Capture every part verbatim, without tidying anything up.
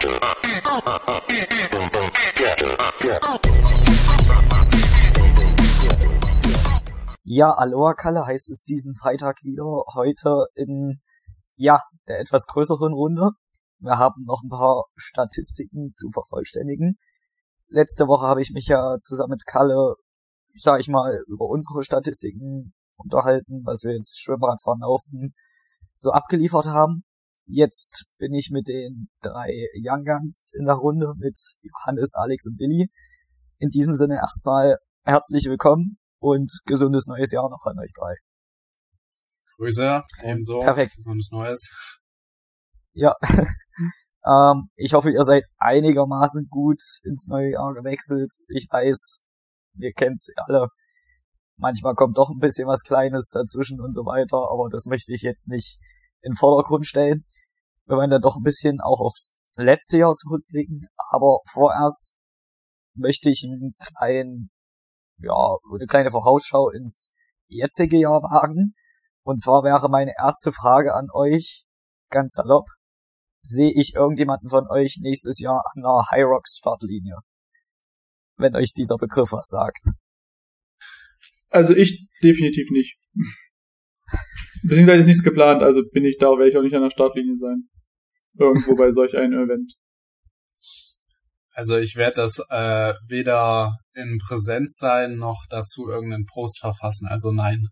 Ja, Aloha Kalle heißt es diesen Freitag wieder, heute in, ja, der etwas größeren Runde. Wir haben noch ein paar Statistiken zu vervollständigen. Letzte Woche habe ich mich ja zusammen mit Kalle, sag ich mal, über unsere Statistiken unterhalten, was wir jetzt Schwimmradfahren, Laufen so abgeliefert haben. Jetzt bin ich mit den drei Young Guns in der Runde, mit Johannes, Alex und Billy. In diesem Sinne erstmal herzlich willkommen und gesundes neues Jahr noch an euch drei. Grüße, ebenso. Perfekt. Gesundes Neues. Ja, ähm, ich hoffe, ihr seid einigermaßen gut ins neue Jahr gewechselt. Ich weiß, ihr kennt's alle. Manchmal kommt doch ein bisschen was Kleines dazwischen und so weiter, aber das möchte ich jetzt nicht in den Vordergrund stellen. Wir wollen dann doch ein bisschen auch aufs letzte Jahr zurückblicken, aber vorerst möchte ich einen kleinen, ja, eine kleine Vorausschau ins jetzige Jahr wagen. Und zwar wäre meine erste Frage an euch, ganz salopp: Sehe ich irgendjemanden von euch nächstes Jahr an der Hyrox Startlinie? Wenn euch dieser Begriff was sagt. Also ich definitiv nicht. Beziehungsweise ist nichts geplant, also bin ich da, werde ich auch nicht an der Startlinie sein. Irgendwo bei solch einem Event. Also ich werde das äh, weder in Präsenz sein, noch dazu irgendeinen Post verfassen, also nein.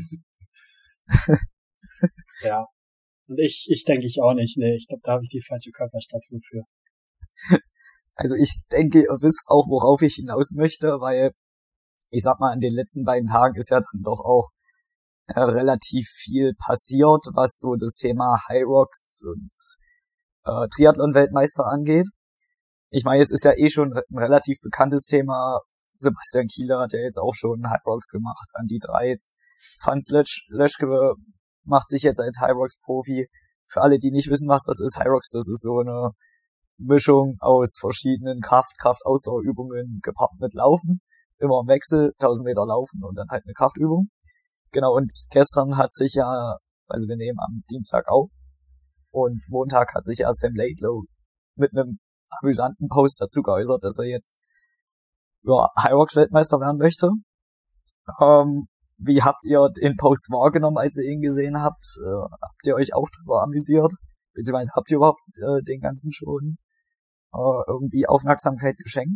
Ja. Und ich, ich denke ich auch nicht, nee, ich glaube, da habe ich die falsche Körperstatur für. Also ich denke, ihr wisst auch, worauf ich hinaus möchte, weil, ich sag mal, in den letzten beiden Tagen ist ja dann doch auch äh, relativ viel passiert, was so das Thema Hyrox und äh, Triathlon-Weltmeister angeht. Ich meine, es ist ja eh schon ein relativ bekanntes Thema. Sebastian Kieler hat ja jetzt auch schon Hyrox gemacht. Andi Dreiz, Franz Lösch, Löschke macht sich jetzt als Hyrox-Profi. Für alle, die nicht wissen, was das ist, Hyrox, das ist so eine Mischung aus verschiedenen Kraft-, Kraft-Ausdauerübungen gepaart mit Laufen. Immer im Wechsel, tausend Meter laufen und dann halt eine Kraftübung. Genau, und gestern hat sich ja, also wir nehmen am Dienstag auf, und Montag hat sich ja Sam Laidlow mit einem amüsanten Post dazu geäußert, dass er jetzt ja, Hyrox-Weltmeister werden möchte. Ähm, wie habt ihr den Post wahrgenommen, als ihr ihn gesehen habt? Äh, habt ihr euch auch drüber amüsiert? Beziehungsweise habt ihr überhaupt äh, den Ganzen schon äh, irgendwie Aufmerksamkeit geschenkt?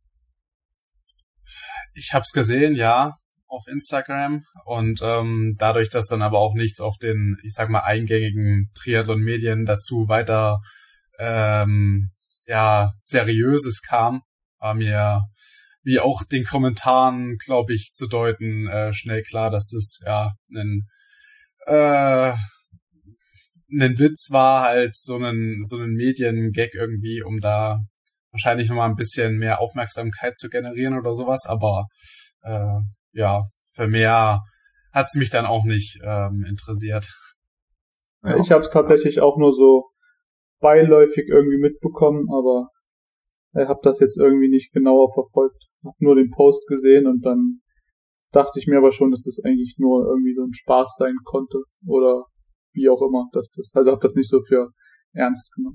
Ich hab's gesehen, ja, auf Instagram, und ähm, dadurch, dass dann aber auch nichts auf den, ich sag mal, eingängigen Triathlon-Medien dazu weiter ähm, ja seriöses kam, war mir, wie auch den Kommentaren, glaube ich, zu deuten, äh, schnell klar, dass das ja ein äh, ein Witz war, halt so einen so einen Mediengag irgendwie, um da wahrscheinlich nochmal ein bisschen mehr Aufmerksamkeit zu generieren oder sowas, aber äh, ja, für mehr hat's mich dann auch nicht ähm, interessiert. Ja. Ich habe es tatsächlich auch nur so beiläufig irgendwie mitbekommen, aber ich habe das jetzt irgendwie nicht genauer verfolgt. Hab nur den Post gesehen und dann dachte ich mir aber schon, dass das eigentlich nur irgendwie so ein Spaß sein konnte oder wie auch immer. Dass das, also habe das nicht so für ernst genommen.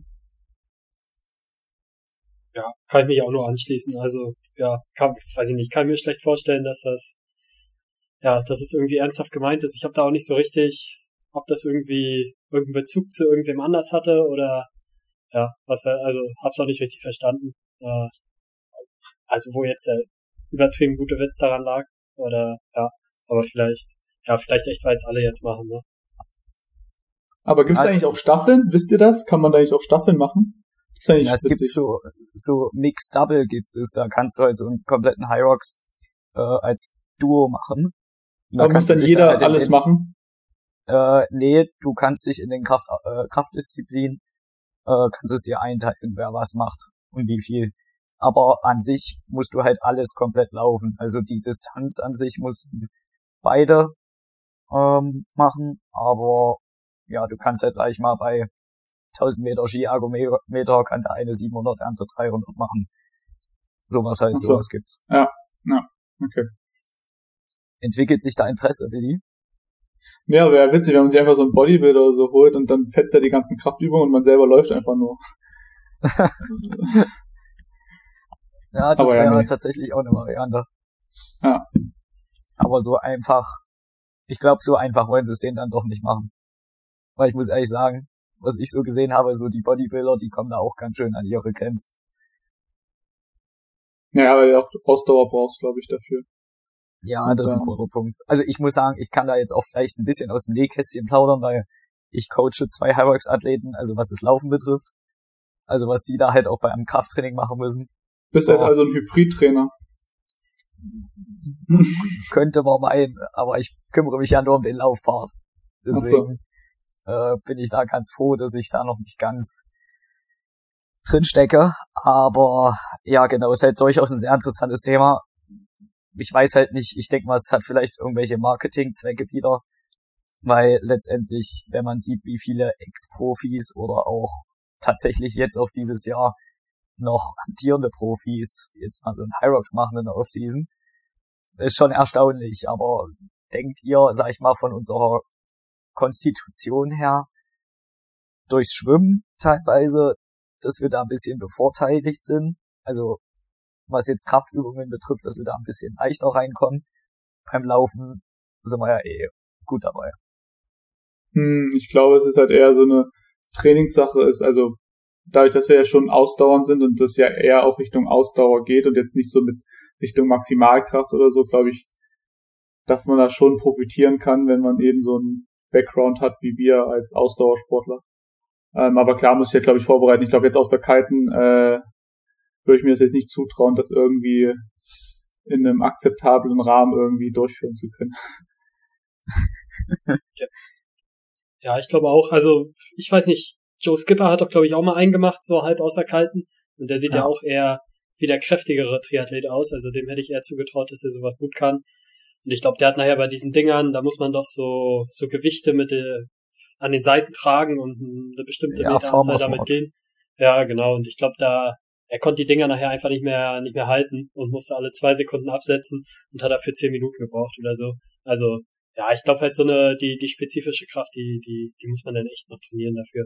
Ja, kann ich mich auch nur anschließen. Also, ja, kann, weiß ich nicht, kann mir schlecht vorstellen, dass das, ja, dass es irgendwie ernsthaft gemeint ist. Ich habe da auch nicht so richtig, ob das irgendwie irgendeinen Bezug zu irgendwem anders hatte oder, ja, was wir, also, hab's auch nicht richtig verstanden. Äh, also, wo jetzt der übertrieben gute Witz daran lag, oder, ja, aber vielleicht, ja, vielleicht echt, weil es alle jetzt machen, ne? Aber gibt's also, da eigentlich auch Staffeln? Wisst ihr das? Kann man da eigentlich auch Staffeln machen? Ja, es gibt so, so Mixed Double gibt es, da kannst du halt so einen kompletten Hyrox äh, als Duo machen. Da Aber muss dann jeder dann halt alles den, machen? Äh, nee, du kannst dich in den Kraft, äh, Kraftdisziplin, äh, kannst es dir einteilen, wer was macht und wie viel. Aber an sich musst du halt alles komplett laufen. Also die Distanz an sich mussten beide ähm, machen, aber ja, du kannst jetzt sag ich mal bei tausend Meter Ski-Ergometer kann der eine siebenhundert, der andere dreihundert machen. Sowas halt, so. sowas gibt's. Ja, ja, okay. Entwickelt sich da Interesse, Willi? Ja, wäre witzig, wenn man sich einfach so einen Bodybuilder oder so holt und dann fetzt er die ganzen Kraftübungen und man selber läuft einfach nur. Ja, das Aber ja, wäre nee. tatsächlich auch eine Variante. Ja. Aber so einfach, ich glaube, so einfach wollen sie es denen dann doch nicht machen. Weil ich muss ehrlich sagen, was ich so gesehen habe, so die Bodybuilder, die kommen da auch ganz schön an ihre Grenzen. Ja, weil du auch Ausdauer brauchst, glaube ich, dafür. Ja, Und das ist ein dann- großer Punkt. Also ich muss sagen, ich kann da jetzt auch vielleicht ein bisschen aus dem Nähkästchen plaudern, weil ich coache zwei Highworks-Athleten, also was das Laufen betrifft. Also was die da halt auch bei einem Krafttraining machen müssen. Bist Oh. jetzt also ein Hybrid-Trainer. Könnte man meinen, aber ich kümmere mich ja nur um den Laufpart. Deswegen äh, bin ich da ganz froh, dass ich da noch nicht ganz drin stecke. Aber ja, genau, ist halt durchaus ein sehr interessantes Thema. Ich weiß halt nicht, ich denke mal, es hat vielleicht irgendwelche Marketingzwecke wieder, weil letztendlich, wenn man sieht, wie viele Ex-Profis oder auch tatsächlich jetzt auch dieses Jahr noch amtierende Profis jetzt mal so ein Hyrox machen in der Offseason, ist schon erstaunlich. Aber denkt ihr, sag ich mal, von unserer Konstitution her, durchs Schwimmen teilweise, dass wir da ein bisschen bevorteiligt sind? Also was jetzt Kraftübungen betrifft, dass wir da ein bisschen leichter reinkommen. Beim Laufen sind wir ja eh gut dabei. Hm, ich glaube, es ist halt eher so eine Trainingssache ist, also dadurch, dass wir ja schon ausdauernd sind und das ja eher auch Richtung Ausdauer geht und jetzt nicht so mit Richtung Maximalkraft oder so, glaube ich, dass man da schon profitieren kann, wenn man eben so einen Background hat wie wir als Ausdauersportler. Ähm, aber klar muss ich ja, glaube ich, vorbereiten. Ich glaube, jetzt aus der Kiten äh, würde ich mir das jetzt nicht zutrauen, das irgendwie in einem akzeptablen Rahmen irgendwie durchführen zu können. Ja, ich glaube auch, also ich weiß nicht, Joe Skipper hat doch, glaube ich, auch mal einen gemacht, so halb außer Kalten. Und der sieht ja, Ja. auch eher wie der kräftigere Triathlet aus, also dem hätte ich eher zugetraut, dass er sowas gut kann. Und ich glaube, der hat nachher bei diesen Dingern, da muss man doch so so Gewichte mit äh, an den Seiten tragen und eine bestimmte Ja, Meteranzahl Farmers damit Walk. gehen. Ja, genau. Und ich glaube, da er konnte die Dinger nachher einfach nicht mehr nicht mehr halten und musste alle zwei Sekunden absetzen und hat dafür zehn Minuten gebraucht oder so. Also ja, ich glaube halt so eine die die spezifische Kraft, die die die muss man dann echt noch trainieren dafür.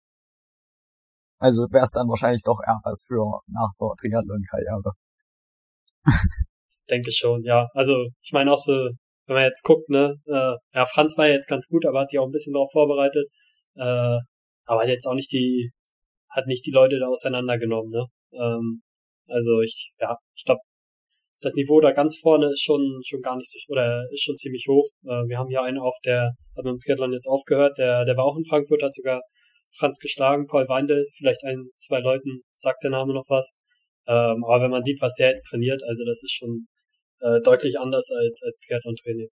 Also wäre es dann wahrscheinlich doch eher was für nach der Triathlon-Karriere. Denke schon, ja. Also ich meine auch so, wenn man jetzt guckt, ne, äh, ja, Franz war ja jetzt ganz gut, aber hat sich auch ein bisschen darauf vorbereitet, äh, aber hat jetzt auch nicht die, hat nicht die Leute da auseinandergenommen, ne. Ähm, also ich, ja, ich glaube, das Niveau da ganz vorne ist schon schon gar nicht so, oder ist schon ziemlich hoch. Äh, wir haben hier einen auch, der hat mit dem Triathlon jetzt aufgehört, der der war auch in Frankfurt, hat sogar Franz geschlagen, Paul Weindl, vielleicht ein, zwei Leuten sagt der Name noch was. Ähm, aber wenn man sieht, was der jetzt trainiert, also das ist schon äh, deutlich anders als als Triathlon-Training.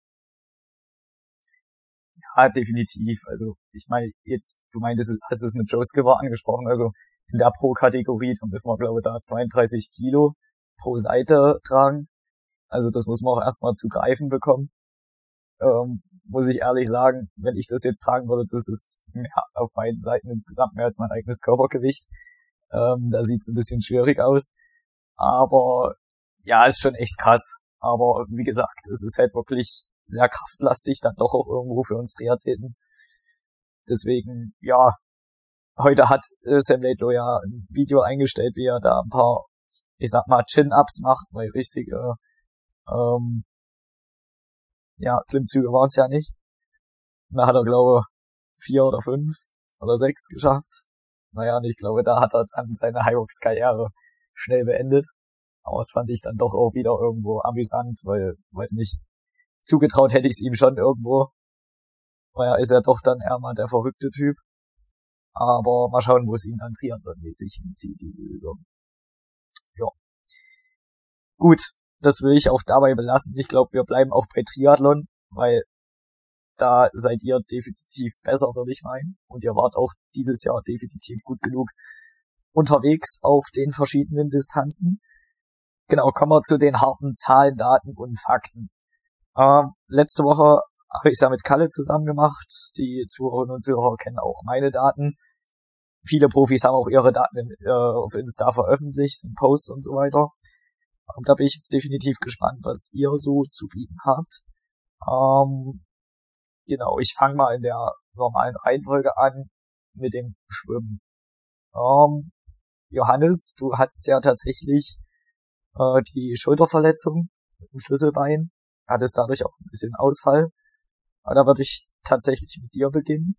Ja, definitiv. Also ich meine, jetzt, du meintest, hast es mit Joe Skipper angesprochen, also in der Pro-Kategorie, da müssen wir, glaube ich, da zweiunddreißig Kilo pro Seite tragen. Also das muss man auch erstmal zu greifen bekommen. Ähm, muss ich ehrlich sagen, wenn ich das jetzt tragen würde, das ist mehr auf beiden Seiten insgesamt mehr als mein eigenes Körpergewicht. Ähm, da sieht's ein bisschen schwierig aus. Aber ja, ist schon echt krass. Aber wie gesagt, es ist halt wirklich sehr kraftlastig, dann doch auch irgendwo für uns Triathleten. Deswegen, ja, heute hat äh, Sam Laidlow ja ein Video eingestellt, wie er da ein paar, ich sag mal, Chin-Ups macht, weil richtige, ähm, ja, Klimmzüge waren es ja nicht. Und da hat er, glaube ich, vier oder fünf oder sechs geschafft. Naja, und ich glaube, da hat er dann seine Hyrox-Karriere schnell beendet. Aber das fand ich dann doch auch wieder irgendwo amüsant, weil, weiß nicht, zugetraut hätte ich es ihm schon irgendwo. Weil er ist ja doch dann eher mal der verrückte Typ. Aber mal schauen, wo es ihn dann triathlonmäßig hinzieht, diese Saison. Ja. Gut, das will ich auch dabei belassen. Ich glaube, wir bleiben auch bei Triathlon, weil da seid ihr definitiv besser, würde ich meinen. Und ihr wart auch dieses Jahr definitiv gut genug unterwegs auf den verschiedenen Distanzen. Genau, kommen wir zu den harten Zahlen, Daten und Fakten. Ähm, letzte Woche habe ich es ja mit Kalle zusammen gemacht. Die Zuhörerinnen und Zuhörer kennen auch meine Daten. Viele Profis haben auch ihre Daten in, äh, auf Insta veröffentlicht, in Posts und so weiter. Und da bin ich jetzt definitiv gespannt, was ihr so zu bieten habt. Ähm, genau, ich fange mal in der normalen Reihenfolge an mit dem Schwimmen. Ähm, Johannes, du hattest ja tatsächlich äh, die Schulterverletzung im Schlüsselbein, hattest dadurch auch ein bisschen Ausfall. Aber da würde ich tatsächlich mit dir beginnen.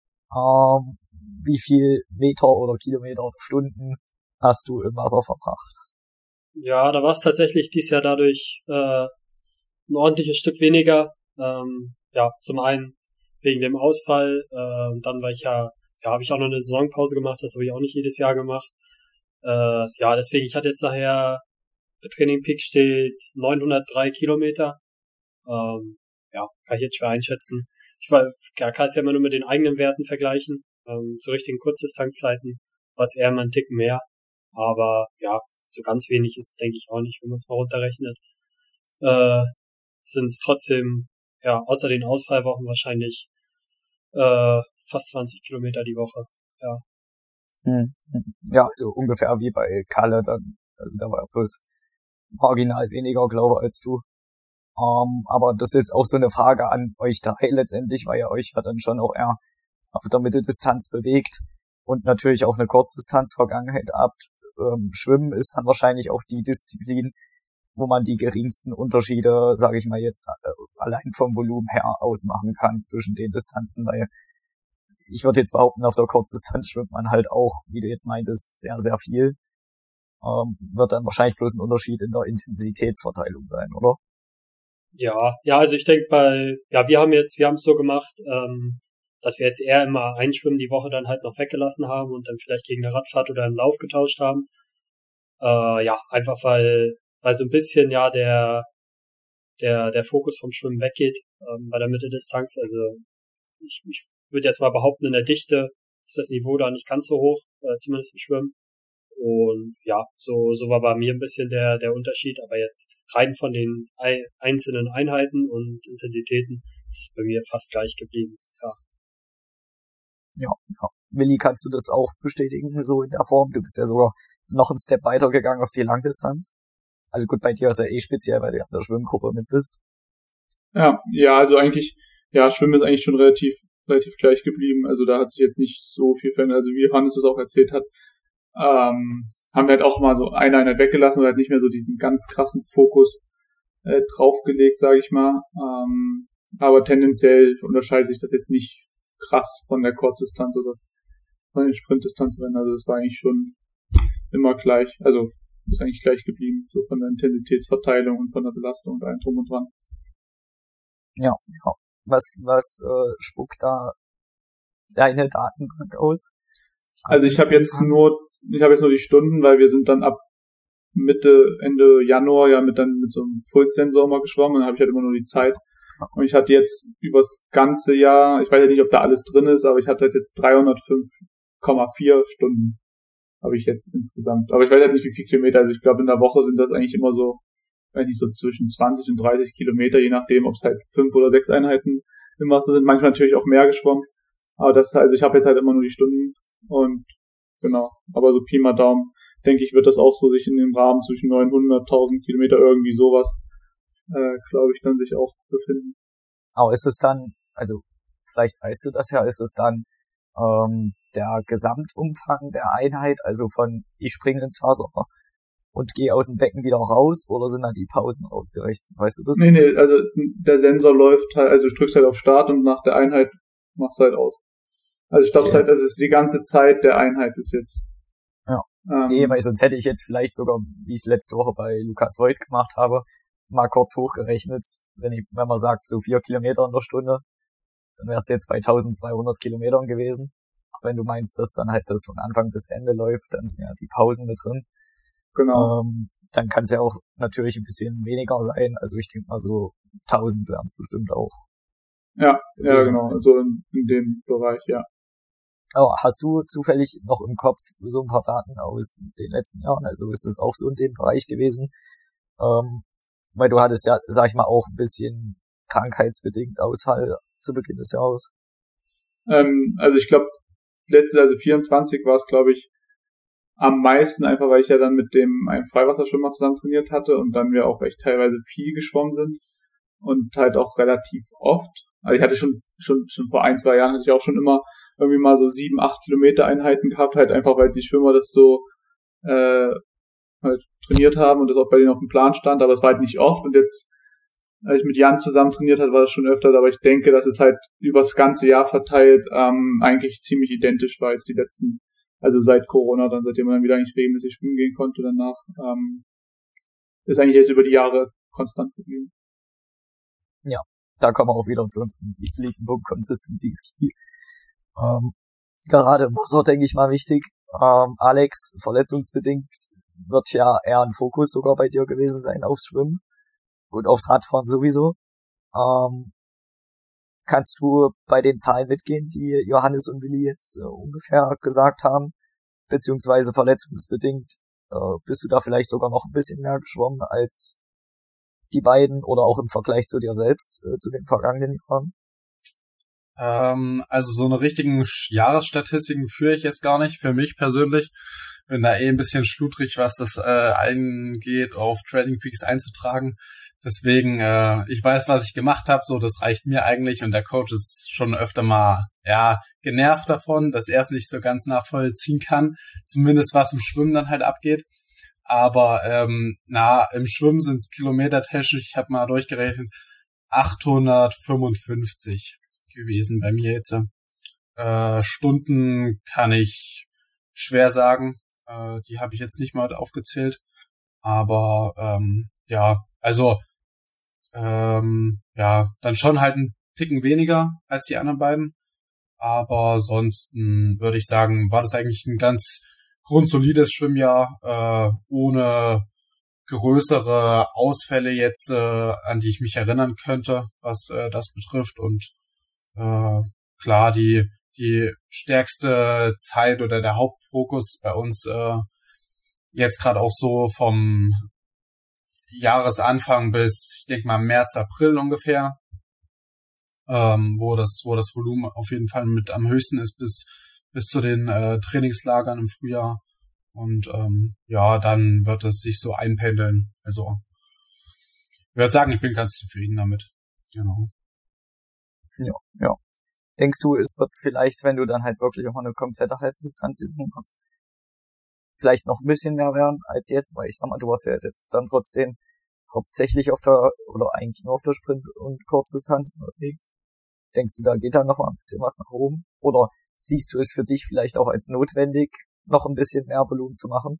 Ähm, wie viel Meter oder Kilometer oder Stunden hast du im Wasser verbracht? Ja, da war es tatsächlich dieses Jahr dadurch äh, ein ordentliches Stück weniger. Ähm, ja, zum einen wegen dem Ausfall, äh, dann war ich ja, ja, habe ich auch noch eine Saisonpause gemacht, das habe ich auch nicht jedes Jahr gemacht. Äh, ja, deswegen, ich hatte jetzt nachher, bei Training Peak steht neunhundertdrei Kilometer. Ähm, ja, kann ich jetzt schwer einschätzen. Ich war, ja, kann es ja immer nur mit den eigenen Werten vergleichen. Ähm, zu richtigen Kurzdistanzzeiten war es eher mal ein Tick mehr. Aber ja, so ganz wenig ist es, denke ich, auch nicht, wenn man es mal runterrechnet. Äh, sind es trotzdem, ja, außer den Ausfallwochen wahrscheinlich äh, fast zwanzig Kilometer die Woche. Ja. Hm. Ja, so ungefähr wie bei Kalle dann. Also da war er bloß marginal weniger, glaube ich, als du. Um, aber das ist jetzt auch so eine Frage an euch drei letztendlich, weil ihr euch ja dann schon auch eher auf der Mitteldistanz bewegt und natürlich auch eine Kurzdistanz-Vergangenheit habt. Ähm, Schwimmen ist dann wahrscheinlich auch die Disziplin, wo man die geringsten Unterschiede, sage ich mal jetzt, äh, allein vom Volumen her ausmachen kann zwischen den Distanzen, weil ich würde jetzt behaupten, auf der Kurzdistanz schwimmt man halt auch, wie du jetzt meintest, sehr, sehr viel. Ähm, wird dann wahrscheinlich bloß ein Unterschied in der Intensitätsverteilung sein, oder? Ja, ja, also ich denke bei, ja, wir haben jetzt, wir haben es so gemacht, ähm, dass wir jetzt eher immer ein Schwimmen die Woche dann halt noch weggelassen haben und dann vielleicht gegen eine Radfahrt oder einen Lauf getauscht haben. Äh, ja, einfach weil, weil so ein bisschen ja der, der, der Fokus vom Schwimmen weggeht, ähm, bei der Mitteldistanz. Also ich, ich würde jetzt mal behaupten, in der Dichte ist das Niveau da nicht ganz so hoch, äh, zumindest im Schwimmen. Und ja, so, so war bei mir ein bisschen der, der Unterschied, aber jetzt rein von den ei- einzelnen Einheiten und Intensitäten ist es bei mir fast gleich geblieben, ja. Ja, ja. Willi, kannst du das auch bestätigen, so in der Form? Du bist ja sogar noch einen Step weiter gegangen auf die Langdistanz. Also gut, bei dir ist ja eh speziell, weil du ja in der Schwimmgruppe mit bist. Ja, ja, also eigentlich, ja, Schwimmen ist eigentlich schon relativ, relativ gleich geblieben. Also da hat sich jetzt nicht so viel verändert. Also wie Johannes es auch erzählt hat, ähm, haben wir halt auch mal so eine Einheit weggelassen und halt nicht mehr so diesen ganz krassen Fokus äh, draufgelegt, sage ich mal. Ähm, aber tendenziell unterscheidet sich das jetzt nicht krass von der Kurzdistanz oder von den Sprintdistanzrennen. Also das war eigentlich schon immer gleich. Also ist eigentlich gleich geblieben, so von der Intensitätsverteilung und von der Belastung und allem drum und dran. Ja, ja. Was, was äh, spuckt da deine Datenbank aus? Also ich habe jetzt nur, ich habe jetzt nur die Stunden, weil wir sind dann ab Mitte, Ende Januar ja mit dann mit so einem Pulssensor mal geschwommen, dann habe ich halt immer nur die Zeit. Und ich hatte jetzt übers ganze Jahr, ich weiß jetzt nicht, ob da alles drin ist, aber ich hatte halt jetzt dreihundertfünf Komma vier Stunden habe ich jetzt insgesamt. Aber ich weiß halt nicht, wie viel Kilometer, also ich glaube in der Woche sind das eigentlich immer so, weiß nicht, so zwischen zwanzig und dreißig Kilometer, je nachdem, ob es halt fünf oder sechs Einheiten im Wasser sind, manchmal natürlich auch mehr geschwommen. Aber das, also ich habe jetzt halt immer nur die Stunden und genau, aber so Pi mal Daumen, denke ich, wird das auch so sich in dem Rahmen zwischen neunhundert, tausend Kilometer irgendwie sowas, äh, glaube ich, dann sich auch befinden. Aber ist es dann, also vielleicht weißt du das ja, ist es dann ähm, der Gesamtumfang der Einheit, also von ich springe ins Wasser und gehe aus dem Becken wieder raus, oder sind dann die Pausen ausgerechnet? Weißt du das? Nee, nee, also der Sensor läuft halt, also du drückst halt auf Start und nach der Einheit machst du halt aus. Also stoppst Okay. halt, also es ist die ganze Zeit der Einheit ist jetzt. Ja. Ähm, Nee, weil sonst hätte ich jetzt vielleicht sogar, wie ich es letzte Woche bei Lukas Voigt gemacht habe, mal kurz hochgerechnet, wenn ich, wenn man sagt, so vier Kilometer in der Stunde, dann wäre es jetzt bei eintausendzweihundert Kilometern gewesen. Aber wenn du meinst, dass dann halt das von Anfang bis Ende läuft, dann sind ja die Pausen mit drin. Genau. Ähm, dann kann es ja auch natürlich ein bisschen weniger sein. Also ich denke mal so tausend wären es bestimmt auch. Ja, ja, gewesen. genau, so in, in dem Bereich, ja. Aber hast du zufällig noch im Kopf so ein paar Daten aus den letzten Jahren? Also ist es auch so in dem Bereich gewesen? Ähm, weil du hattest ja, sag ich mal, auch ein bisschen krankheitsbedingt Ausfall zu Beginn des Jahres. Ähm, also ich glaube, letzte, also vierundzwanzig war es, glaube ich, am meisten, einfach weil ich ja dann mit dem einem Freiwasserschwimmer zusammen trainiert hatte und dann wir auch echt teilweise viel geschwommen sind und halt auch relativ oft. Also ich hatte schon schon schon vor ein, zwei Jahren hatte ich auch schon immer irgendwie mal so sieben, acht Kilometer Einheiten gehabt, halt einfach weil die Schwimmer das so äh, halt trainiert haben und das auch bei denen auf dem Plan stand, aber es war halt nicht oft und jetzt, als ich mit Jan zusammen trainiert habe, war das schon öfters, aber ich denke, dass es halt übers ganze Jahr verteilt ähm, eigentlich ziemlich identisch war jetzt die letzten, also seit Corona, dann seitdem man dann wieder eigentlich regelmäßig schwimmen gehen konnte danach, ähm, ist eigentlich jetzt über die Jahre konstant geblieben. Ja, da kommen wir auch wieder zu unserem lieblichen Punkt Consistency is key. Ähm, gerade im Wasser, denke ich mal, wichtig. Ähm, Alex, verletzungsbedingt wird ja eher ein Fokus sogar bei dir gewesen sein aufs Schwimmen und aufs Radfahren sowieso. Ähm, kannst du bei den Zahlen mitgehen, die Johannes und Willi jetzt äh, ungefähr gesagt haben, beziehungsweise verletzungsbedingt äh, bist du da vielleicht sogar noch ein bisschen mehr geschwommen als die beiden oder auch im Vergleich zu dir selbst, äh, zu den vergangenen Jahren? Ähm, also so eine richtigen Jahresstatistiken führe ich jetzt gar nicht, für mich persönlich. Bin da eh ein bisschen schludrig, was das äh, angeht, auf Trading Peaks einzutragen. Deswegen, äh, ich weiß, was ich gemacht habe, so das reicht mir eigentlich und der Coach ist schon öfter mal ja genervt davon, dass er es nicht so ganz nachvollziehen kann, zumindest was im Schwimmen dann halt abgeht. Aber ähm, na, im Schwimmen sind es kilometertechnisch, ich habe mal durchgerechnet, achthundertfünfundfünfzig gewesen bei mir jetzt. Äh, Stunden kann ich schwer sagen, äh, die habe ich jetzt nicht mal aufgezählt, aber ähm, ja, also ähm, ja, dann schon halt ein Ticken weniger als die anderen beiden, aber sonst mh, würde ich sagen, war das eigentlich ein ganz grundsolides Schwimmjahr, äh, ohne größere Ausfälle jetzt, äh, an die ich mich erinnern könnte, was äh, das betrifft. Und äh, klar, die die stärkste Zeit oder der Hauptfokus bei uns äh, jetzt gerade auch so vom Jahresanfang bis, ich denke mal, März, April ungefähr, ähm, wo das wo das Volumen auf jeden Fall mit am höchsten ist bis bis zu den äh, Trainingslagern im Frühjahr. Und ähm, ja, dann wird es sich so einpendeln. Also ich würde sagen, ich bin ganz zufrieden damit. Genau. Ja, ja. Denkst du, es wird vielleicht, wenn du dann halt wirklich auch eine komplette Halbdistanz hast, vielleicht noch ein bisschen mehr werden als jetzt, weil ich sag mal, du warst ja jetzt dann trotzdem hauptsächlich auf der, oder eigentlich nur auf der Sprint- und Kurzdistanz unterwegs. Denkst du, da geht dann noch mal ein bisschen was nach oben? Oder siehst du es für dich vielleicht auch als notwendig, noch ein bisschen mehr Volumen zu machen?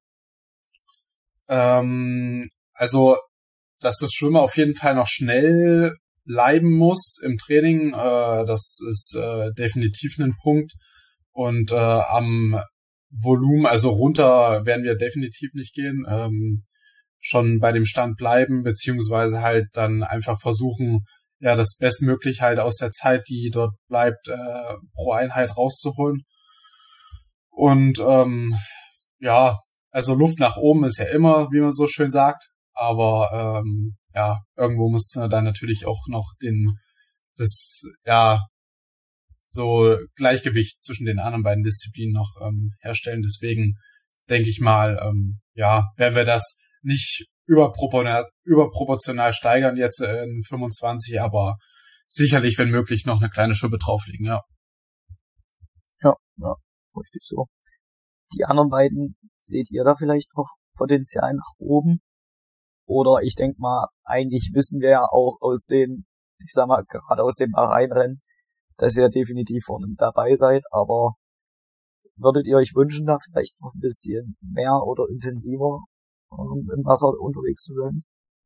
Ähm, also, dass das Schwimmen auf jeden Fall noch schnell bleiben muss im Training, äh, das ist äh, definitiv ein Punkt. Und äh, am Volumen, also runter werden wir definitiv nicht gehen, ähm, schon bei dem Stand bleiben, beziehungsweise halt dann einfach versuchen, ja, das bestmöglich halt aus der Zeit, die dort bleibt, äh, pro Einheit rauszuholen. Und ähm, ja, also Luft nach oben ist ja immer, wie man so schön sagt, aber ähm, ja, irgendwo muss man dann natürlich auch noch den, das, ja, so Gleichgewicht zwischen den anderen beiden Disziplinen noch ähm, herstellen. Deswegen denke ich mal, ähm, ja, werden wir das nicht überproportional, überproportional steigern jetzt in fünfundzwanzig, aber sicherlich, wenn möglich, noch eine kleine Schippe drauflegen, ja. Ja, ja, richtig so. Die anderen beiden, seht ihr da vielleicht noch Potenzial nach oben? Oder ich denke mal, eigentlich wissen wir ja auch aus den, ich sag mal, gerade aus dem Bahrain-Rennen, dass ihr definitiv vorne mit dabei seid, aber würdet ihr euch wünschen, da vielleicht noch ein bisschen mehr oder intensiver um, im Wasser unterwegs zu sein?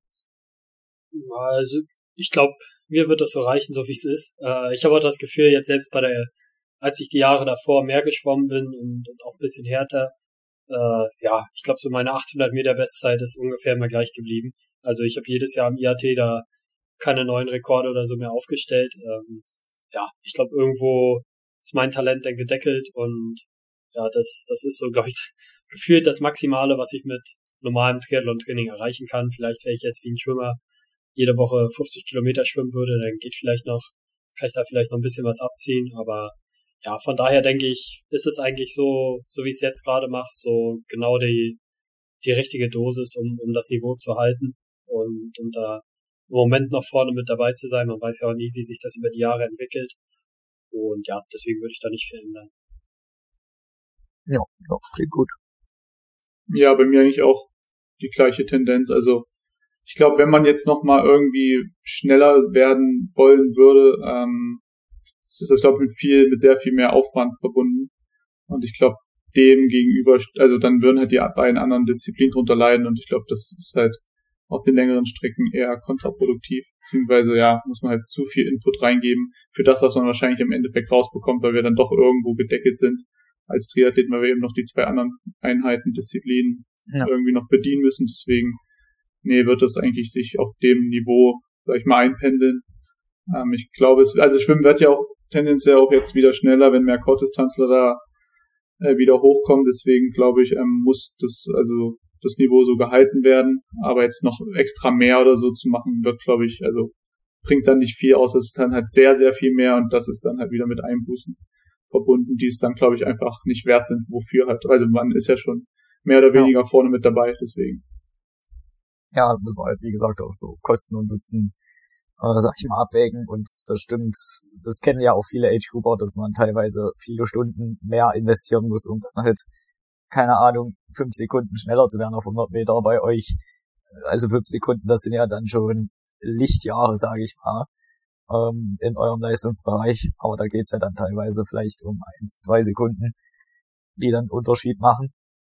Also, ich glaube, mir wird das so reichen, so wie es ist. Äh, ich habe auch das Gefühl, jetzt selbst bei der, als ich die Jahre davor mehr geschwommen bin und, und auch ein bisschen härter, äh, ja, ich glaube, so meine achthundert Meter Bestzeit ist ungefähr immer gleich geblieben. Also ich habe jedes Jahr im I A T da keine neuen Rekorde oder so mehr aufgestellt. Ähm, ja, ich glaube, irgendwo ist mein Talent dann gedeckelt und ja, das, das ist so, glaube ich, gefühlt das Maximale, was ich mit normalem Triathlon-Training erreichen kann. Vielleicht, wenn ich jetzt wie ein Schwimmer jede Woche fünfzig Kilometer schwimmen würde, dann geht vielleicht noch, kann ich da vielleicht noch ein bisschen was abziehen, aber ja, von daher denke ich, ist es eigentlich so, so wie ich es jetzt gerade mache, so genau die, die richtige Dosis, um, um das Niveau zu halten und, und da im Moment noch vorne mit dabei zu sein. Man weiß ja auch nie, wie sich das über die Jahre entwickelt. Und ja, deswegen würde ich da nicht viel ändern. Ja, ja, klingt gut. Ja, bei mir eigentlich auch die gleiche Tendenz. Also ich glaube, wenn man jetzt noch mal irgendwie schneller werden wollen würde, ähm, ist das, glaube ich, mit viel, mit sehr viel mehr Aufwand verbunden. Und ich glaube, dem gegenüber, also dann würden halt die beiden anderen Disziplinen drunter leiden. Und ich glaube, das ist halt auf den längeren Strecken eher kontraproduktiv. Beziehungsweise, ja, muss man halt zu viel Input reingeben für das, was man wahrscheinlich im Endeffekt rausbekommt, weil wir dann doch irgendwo gedeckelt sind als Triathleten, weil wir eben noch die zwei anderen Einheiten, Disziplinen ja. irgendwie noch bedienen müssen. Deswegen, nee, wird das eigentlich sich auf dem Niveau, sag ich mal, einpendeln. Ähm, ich glaube, es, also Schwimmen wird ja auch tendenziell auch jetzt wieder schneller, wenn mehr Kurzdistanzler da äh, wieder hochkommen. Deswegen glaube ich, ähm, muss das, also das Niveau so gehalten werden. Aber jetzt noch extra mehr oder so zu machen, wird, glaube ich, also bringt dann nicht viel aus. Es ist dann halt sehr, sehr viel mehr und das ist dann halt wieder mit Einbußen verbunden, die es dann, glaube ich, einfach nicht wert sind, wofür halt. Also man ist ja schon mehr oder weniger ja. vorne mit dabei, deswegen. Ja, muss man halt, wie gesagt, auch so Kosten und Nutzen, äh, sag ich mal, abwägen. Und das stimmt, das kennen ja auch viele Age-Grouper, dass man teilweise viele Stunden mehr investieren muss, um dann halt, keine Ahnung, fünf Sekunden schneller zu werden auf hundert Meter bei euch. Also fünf Sekunden, das sind ja dann schon Lichtjahre, sage ich mal, ähm, in eurem Leistungsbereich. Aber da geht's ja dann teilweise vielleicht um eins, zwei Sekunden, die dann Unterschied machen.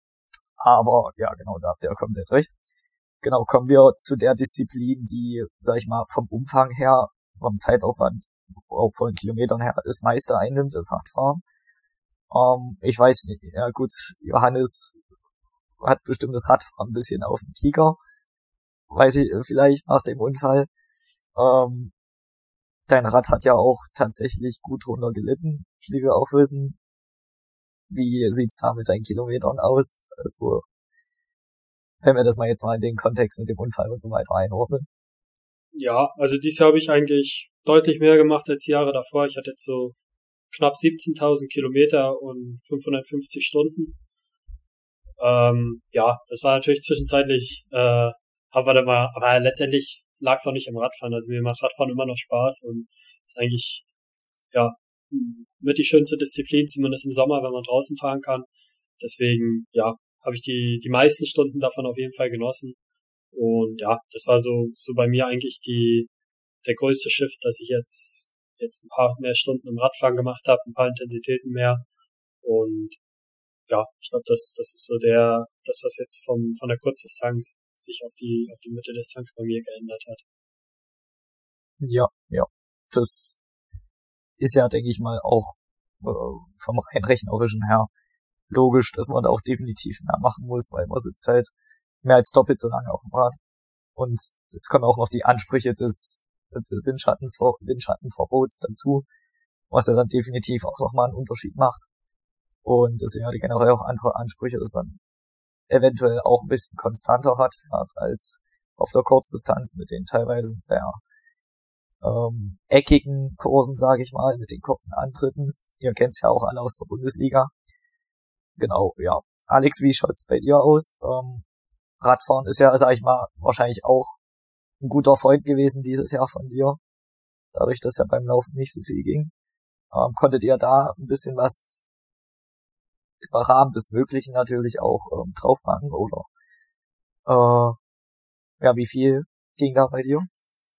Aber ja, genau, da habt ihr komplett recht. Genau, kommen wir zu der Disziplin, die, sag ich mal, vom Umfang her, vom Zeitaufwand, auch von Kilometern her, das meiste einnimmt, das Radfahren. Ähm, ich weiß nicht, ja gut, Johannes hat bestimmt das Radfahren ein bisschen auf dem Kieker, weiß ich, vielleicht nach dem Unfall. Ähm, dein Rad hat ja auch tatsächlich gut drunter gelitten, wie wir auch wissen. Wie sieht's da mit deinen Kilometern aus? Also, wenn wir das mal jetzt mal in den Kontext mit dem Unfall und so weiter einordnen. Ja, also dieses Jahr habe ich eigentlich deutlich mehr gemacht als die Jahre davor. Ich hatte jetzt so knapp siebzehntausend Kilometer und fünfhundertfünfzig Stunden. Ähm, ja, das war natürlich zwischenzeitlich, äh, haben wir da mal, aber letztendlich lag es auch nicht am Radfahren. Also mir macht Radfahren immer noch Spaß und ist eigentlich, ja, mit die schönste Disziplin, zumindest im Sommer, wenn man draußen fahren kann. Deswegen, ja, habe ich die die meisten Stunden davon auf jeden Fall genossen. Und ja, das war so so bei mir eigentlich die der größte Shift, dass ich jetzt jetzt ein paar mehr Stunden im Radfahren gemacht habe, ein paar Intensitäten mehr. Und ja, ich glaube, das das ist so der das, was jetzt vom von der Kurzdistanz sich auf die auf die Mitteldistanz bei mir geändert hat. Ja, ja, das ist ja, denke ich mal, auch äh, vom rein rechnerischen her logisch, dass man da auch definitiv mehr machen muss, weil man sitzt halt mehr als doppelt so lange auf dem Rad. Und es kommen auch noch die Ansprüche des, des Windschattens, Windschattenverbots dazu, was ja dann definitiv auch nochmal einen Unterschied macht. Und es sind ja generell auch andere Ansprüche, dass man eventuell auch ein bisschen konstanter Rad fährt als auf der Kurzdistanz mit den teilweise sehr ähm, eckigen Kursen, sage ich mal, mit den kurzen Antritten. Ihr kennt's ja auch alle aus der Bundesliga. Genau, ja. Alex, wie schaut's bei dir aus? Ähm, Radfahren ist ja, sag ich mal, wahrscheinlich auch ein guter Freund gewesen dieses Jahr von dir. Dadurch, dass ja beim Laufen nicht so viel ging. Ähm, konntet ihr da ein bisschen was im Rahmen des Möglichen natürlich auch ähm, draufpacken oder äh, ja, wie viel ging da bei dir?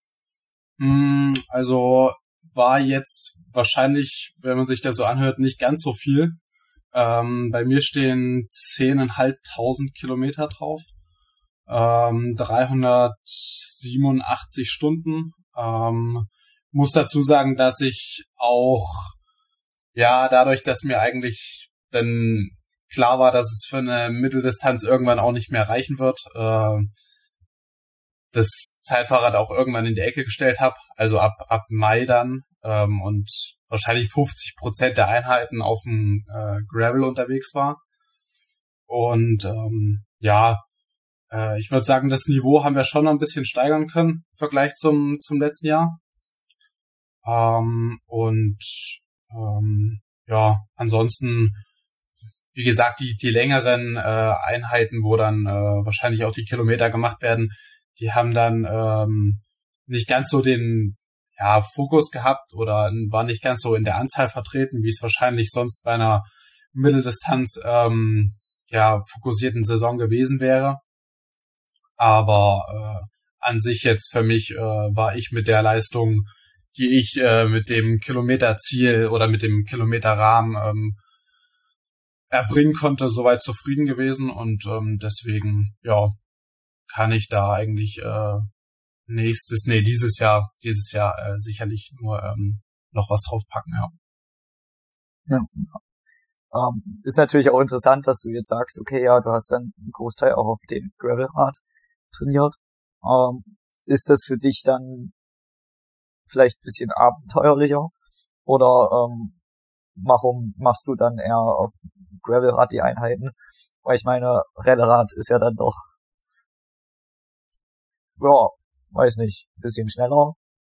Also war jetzt wahrscheinlich, wenn man sich das so anhört, nicht ganz so viel. Ähm, bei mir stehen zehntausendfünfhundert Kilometer drauf, ähm, dreihundertsiebenundachtzig Stunden. Ähm, muss dazu sagen, dass ich auch, ja, dadurch, dass mir eigentlich dann klar war, dass es für eine Mitteldistanz irgendwann auch nicht mehr reichen wird, äh, das Zeitfahrrad auch irgendwann in die Ecke gestellt habe, also ab ab Mai dann, ähm, und wahrscheinlich fünfzig Prozent der Einheiten auf dem äh, Gravel unterwegs war. Und ähm, ja, äh, ich würde sagen, das Niveau haben wir schon noch ein bisschen steigern können im Vergleich zum zum letzten Jahr. Ähm, und ähm, ja, ansonsten, wie gesagt, die die längeren äh, Einheiten, wo dann äh, wahrscheinlich auch die Kilometer gemacht werden, die haben dann ähm, nicht ganz so den ja, Fokus gehabt oder war nicht ganz so in der Anzahl vertreten, wie es wahrscheinlich sonst bei einer Mitteldistanz ähm, ja fokussierten Saison gewesen wäre. Aber äh, an sich jetzt für mich äh, war ich mit der Leistung, die ich äh, mit dem Kilometerziel oder mit dem Kilometerrahmen ähm, erbringen konnte, soweit zufrieden gewesen. Und ähm, deswegen, ja, kann ich da eigentlich äh, nächstes, nee, dieses Jahr, dieses Jahr äh, sicherlich nur ähm, noch was draufpacken, ja. Ja. Ähm, ist natürlich auch interessant, dass du jetzt sagst, okay, ja, du hast dann einen Großteil auch auf dem Gravelrad trainiert. Ähm, ist das für dich dann vielleicht ein bisschen abenteuerlicher? Oder ähm, warum machst du dann eher auf Gravelrad die Einheiten? Weil ich meine, Rennrad ist ja dann doch, ja, weiß nicht, ein bisschen schneller.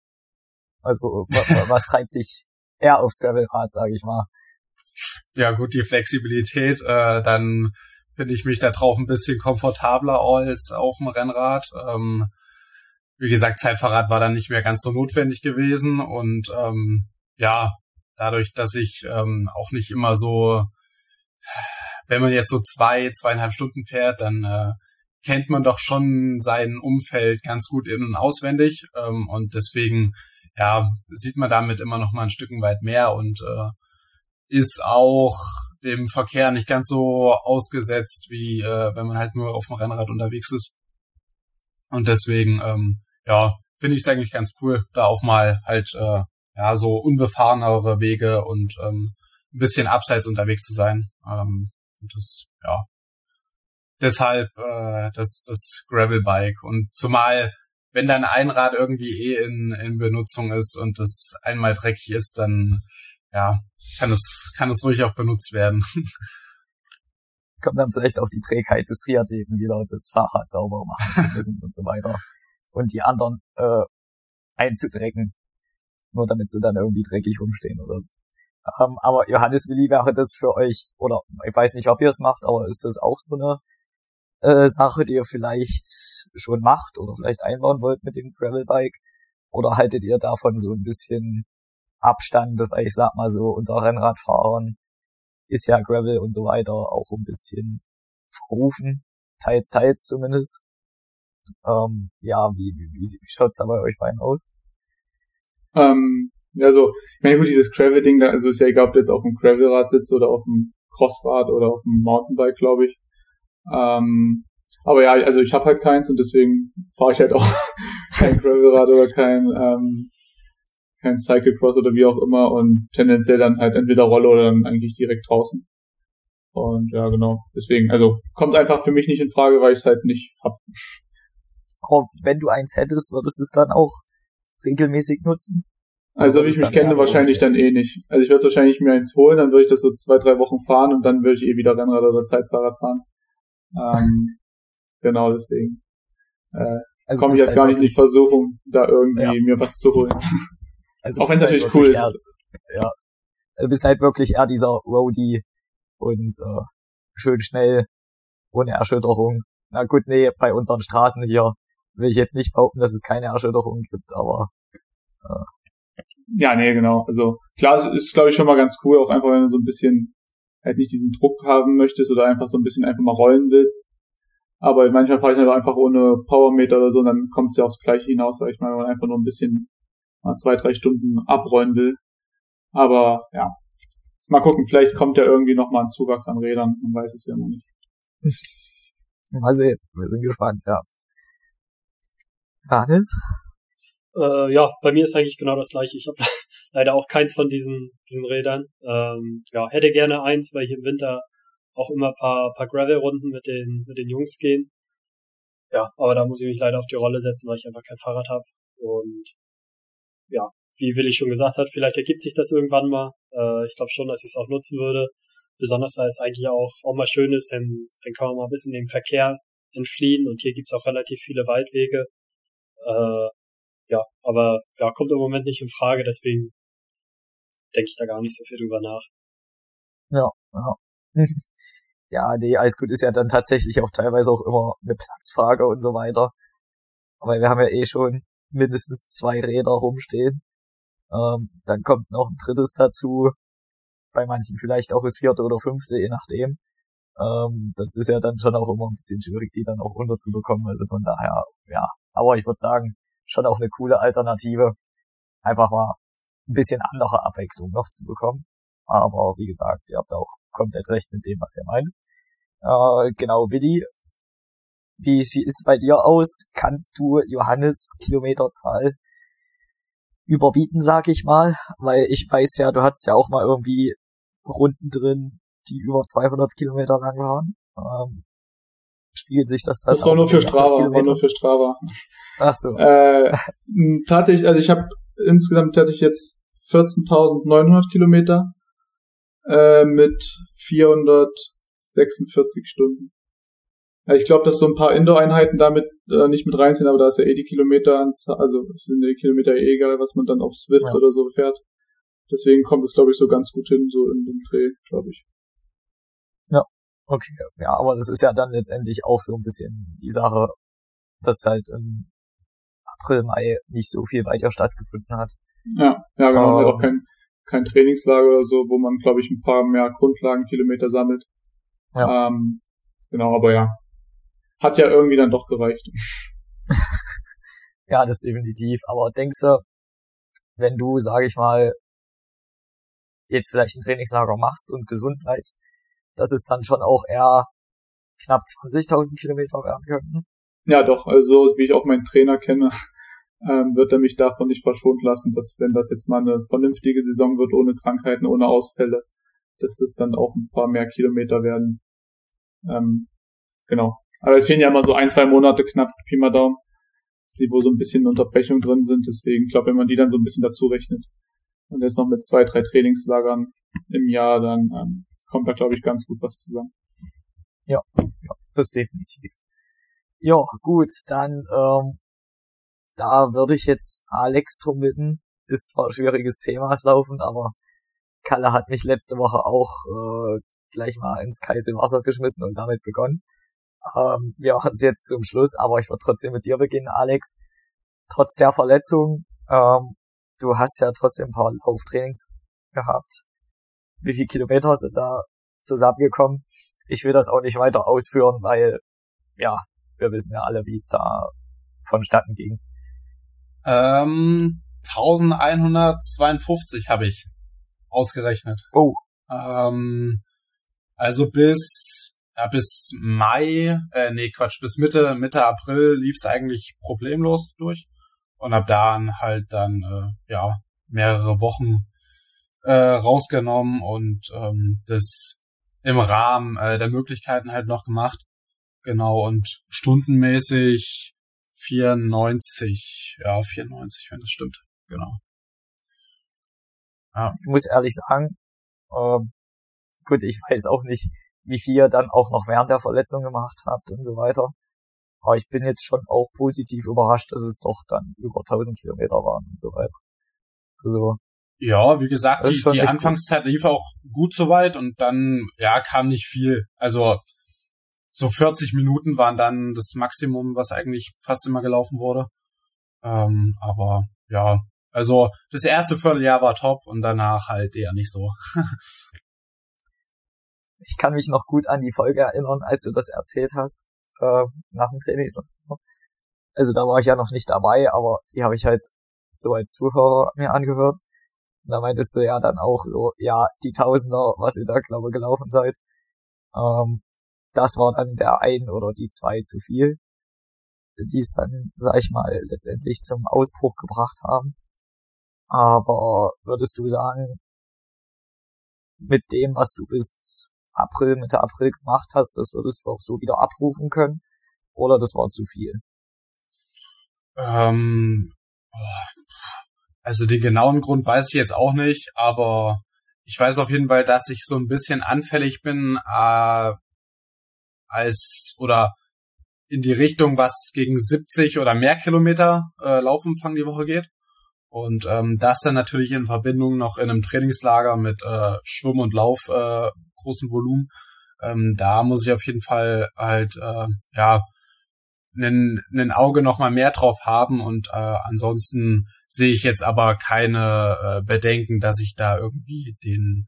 Also was, was treibt dich eher aufs Gravelrad, sage ich mal? Ja gut, die Flexibilität, äh, dann finde ich mich da drauf ein bisschen komfortabler als auf dem Rennrad. Ähm, wie gesagt, Zeitfahrrad war dann nicht mehr ganz so notwendig gewesen und ähm, ja, dadurch, dass ich ähm, auch nicht immer so, wenn man jetzt so zwei, zweieinhalb Stunden fährt, dann äh, kennt man doch schon sein Umfeld ganz gut in- und auswendig ähm, und deswegen, ja, sieht man damit immer noch mal ein Stück weit mehr und äh, ist auch dem Verkehr nicht ganz so ausgesetzt, wie äh, wenn man halt nur auf dem Rennrad unterwegs ist. Und deswegen, ähm, ja, finde ich es eigentlich ganz cool, da auch mal halt äh, ja so unbefahrenere Wege und ähm, ein bisschen abseits unterwegs zu sein. Ähm, und das, ja, deshalb äh, das das Gravelbike. Und zumal, wenn dann ein Rad irgendwie eh in in Benutzung ist und das einmal dreckig ist, dann ja, kann es, kann es ruhig auch benutzt werden. Kommt dann vielleicht auch die Trägheit des Triathleten wieder, das Fahrrad sauber machen und so weiter. Und die anderen äh, einzudrecken. Nur damit sie dann irgendwie dreckig rumstehen oder so. Ähm, aber Johannes, Willi, wäre das für euch, oder ich weiß nicht, ob ihr es macht, aber ist das auch so eine äh, Sache, die ihr vielleicht schon macht oder vielleicht einbauen wollt mit dem Gravelbike? Oder haltet ihr davon so ein bisschen Abstand, weil ich sag mal so, unter Rennradfahrern ist ja Gravel und so weiter auch ein bisschen verrufen, teils, teils zumindest. Ähm, ja, wie, wie, wie schaut's da bei euch beiden aus? Ähm, also, ich meine, gut, dieses Gravel-Ding, da, also ist ja egal, ob du jetzt auf dem Gravelrad sitzt oder auf dem Crossrad oder auf dem Mountainbike, glaube ich. Ähm, aber ja, also ich habe halt keins und deswegen fahre ich halt auch kein Gravelrad oder kein ähm, kein Cyclecross oder wie auch immer und tendenziell dann halt entweder Rolle oder dann eigentlich direkt draußen. Und ja, genau. Deswegen, also kommt einfach für mich nicht in Frage, weil ich es halt nicht hab. Aber wenn du eins hättest, würdest du es dann auch regelmäßig nutzen? Also wie ich mich kenne, wahrscheinlich dann eh nicht. Also ich würde wahrscheinlich mir eins holen, dann würde ich das so zwei, drei Wochen fahren und dann würde ich eh wieder Rennrad oder Zeitfahrrad fahren. Ähm, genau deswegen. Äh, also komme ich jetzt gar nicht in die Versuchung, da irgendwie ja. mir was zu holen. Also auch wenn es natürlich cool ist. Eher, ja. Du bist halt wirklich eher dieser Roadie und äh, schön schnell, ohne Erschütterung. Na gut, nee, bei unseren Straßen hier will ich jetzt nicht behaupten, dass es keine Erschütterung gibt, aber äh. ja, nee, genau. Also klar, es ist, glaube ich, schon mal ganz cool, auch einfach, wenn du so ein bisschen halt nicht diesen Druck haben möchtest oder einfach so ein bisschen einfach mal rollen willst. Aber manchmal fahre ich halt einfach ohne Powermeter oder so, und dann kommt es ja aufs Gleiche hinaus, sag ich mal, wenn man einfach nur ein bisschen mal zwei, drei Stunden abrollen will. Aber ja, mal gucken, vielleicht kommt ja irgendwie nochmal ein Zuwachs an Rädern, man weiß es ja noch nicht. Mal sehen, wir sind gespannt, ja. Hannes? Äh, ja, bei mir ist eigentlich genau das gleiche. Ich habe leider auch keins von diesen diesen Rädern. Ähm, ja, hätte gerne eins, weil ich im Winter auch immer ein paar, paar Gravel-Runden mit den mit den Jungs gehen. Ja, aber da muss ich mich leider auf die Rolle setzen, weil ich einfach kein Fahrrad habe. Und ja, wie Willi schon gesagt hat, vielleicht ergibt sich das irgendwann mal. Äh, ich glaube schon, dass ich es auch nutzen würde. Besonders weil es eigentlich auch auch mal schön ist, denn dann kann man mal ein bisschen dem Verkehr entfliehen. Und hier gibt's auch relativ viele Waldwege. Äh, ja, aber ja, kommt im Moment nicht in Frage, deswegen denke ich da gar nicht so viel drüber nach. Ja, ja. Ja, nee, alles gut, ist ja dann tatsächlich auch teilweise auch immer eine Platzfrage und so weiter. Aber wir haben ja eh schon mindestens zwei Räder rumstehen. Ähm, dann kommt noch ein drittes dazu. Bei manchen vielleicht auch das vierte oder fünfte, je nachdem. Ähm, das ist ja dann schon auch immer ein bisschen schwierig, die dann auch unterzubekommen. Also von daher, ja. Aber ich würde sagen, schon auch eine coole Alternative, einfach mal ein bisschen andere Abwechslung noch zu bekommen. Aber wie gesagt, ihr habt auch komplett recht mit dem, was ihr meint. Äh, genau, Willi, wie sieht's bei dir aus? Kannst du Johannes Kilometerzahl überbieten, sag ich mal? Weil ich weiß ja, du hattest ja auch mal irgendwie Runden drin, die über zweihundert Kilometer lang waren. Ähm, spiegelt sich das dann Das war nur für Strava, war nur für Strava. Ach so. Äh, tatsächlich, also ich habe insgesamt hatte ich jetzt vierzehntausendneunhundert Kilometer äh, mit vierhundertsechsundvierzig Stunden. Ja, ich glaube, dass so ein paar Indoor-Einheiten damit äh, nicht mit reinziehen, aber da ist ja eh die Kilometer, also sind die Kilometer eh egal, was man dann auf Zwift ja. oder so fährt. Deswegen kommt es, glaube ich, so ganz gut hin, so in dem Dreh, glaube ich. Ja, okay. Ja, aber das ist ja dann letztendlich auch so ein bisschen die Sache, dass halt im April, Mai nicht so viel bei dir stattgefunden hat. Ja, ja, genau. Ähm, halt auch kein, kein Trainingslager oder so, wo man, glaube ich, ein paar mehr Grundlagenkilometer sammelt. Ja. Ähm, genau, aber ja. Hat ja irgendwie dann doch gereicht. Ja, das definitiv. Aber denkst du, wenn du, sage ich mal, jetzt vielleicht ein Trainingslager machst und gesund bleibst, dass es dann schon auch eher knapp zwanzigtausend Kilometer werden könnten? Ja, doch. Also so wie ich auch meinen Trainer kenne, ähm, wird er mich davon nicht verschont lassen, dass wenn das jetzt mal eine vernünftige Saison wird, ohne Krankheiten, ohne Ausfälle, dass das dann auch ein paar mehr Kilometer werden. Ähm, genau. Aber es fehlen ja immer so ein, zwei Monate knapp, Pi mal Daumen, die wo so ein bisschen Unterbrechung drin sind. Deswegen, ich glaube, wenn man die dann so ein bisschen dazu rechnet und jetzt noch mit zwei, drei Trainingslagern im Jahr, dann ähm, kommt da, glaube ich, ganz gut was zusammen. Ja, ja, das ist definitiv. Ja, gut, dann ähm, da würde ich jetzt Alex drum bitten. Ist zwar ein schwieriges Thema, es laufen, aber Kalle hat mich letzte Woche auch äh, gleich mal ins kalte Wasser geschmissen und damit begonnen. Ähm, wir machen es jetzt zum Schluss, aber ich würde trotzdem mit dir beginnen, Alex. Trotz der Verletzung, ähm, du hast ja trotzdem ein paar Lauftrainings gehabt. Wie viele Kilometer sind da zusammengekommen? Ich will das auch nicht weiter ausführen, weil, ja, wir wissen ja alle, wie es da vonstatten ging. Ähm, elfhundertzweiundfünfzig habe ich ausgerechnet. Oh. Ähm, also bis, ja, bis Mai, äh, nee, Quatsch, bis Mitte, Mitte April lief es eigentlich problemlos durch. Und ab da halt dann, äh, ja, mehrere Wochen äh, rausgenommen und ähm, das im Rahmen äh, der Möglichkeiten halt noch gemacht. Genau, und stundenmäßig vierundneunzig, ja, vierundneunzig, wenn das stimmt, genau. Ja. Ich muss ehrlich sagen, ähm, gut, ich weiß auch nicht, wie viel ihr dann auch noch während der Verletzung gemacht habt und so weiter. Aber ich bin jetzt schon auch positiv überrascht, dass es doch dann über tausend Kilometer waren und so weiter. Also, ja, wie gesagt, die, die Anfangszeit gut. lief auch gut soweit und dann, ja, kam nicht viel. Also, so vierzig Minuten waren dann das Maximum, was eigentlich fast immer gelaufen wurde. Ähm, aber, ja, also, das erste Vierteljahr war top und danach halt eher nicht so. Ich kann mich noch gut an die Folge erinnern, als du das erzählt hast, äh, nach dem Training. Also, da war ich ja noch nicht dabei, aber die habe ich halt so als Zuhörer mir angehört. Und da meintest du ja dann auch so, ja, die Tausender, was ihr da, glaube ich, gelaufen seid, ähm, das war dann der ein oder die zwei zu viel, die es dann, sag ich mal, letztendlich zum Ausbruch gebracht haben. Aber würdest du sagen, mit dem, was du bis April, Mitte April gemacht hast, das würdest du auch so wieder abrufen können? Oder das war zu viel? Ähm, also den genauen Grund weiß ich jetzt auch nicht, aber ich weiß auf jeden Fall, dass ich so ein bisschen anfällig bin, äh, als, oder in die Richtung, was gegen siebzig oder mehr Kilometer äh, Laufumfang die Woche geht. Und ähm, das dann natürlich in Verbindung noch in einem Trainingslager mit äh, Schwimm und Lauf äh, großem Volumen. Ähm, da muss ich auf jeden Fall halt äh, ja ein Auge noch mal mehr drauf haben und äh, ansonsten sehe ich jetzt aber keine äh, Bedenken, dass ich da irgendwie den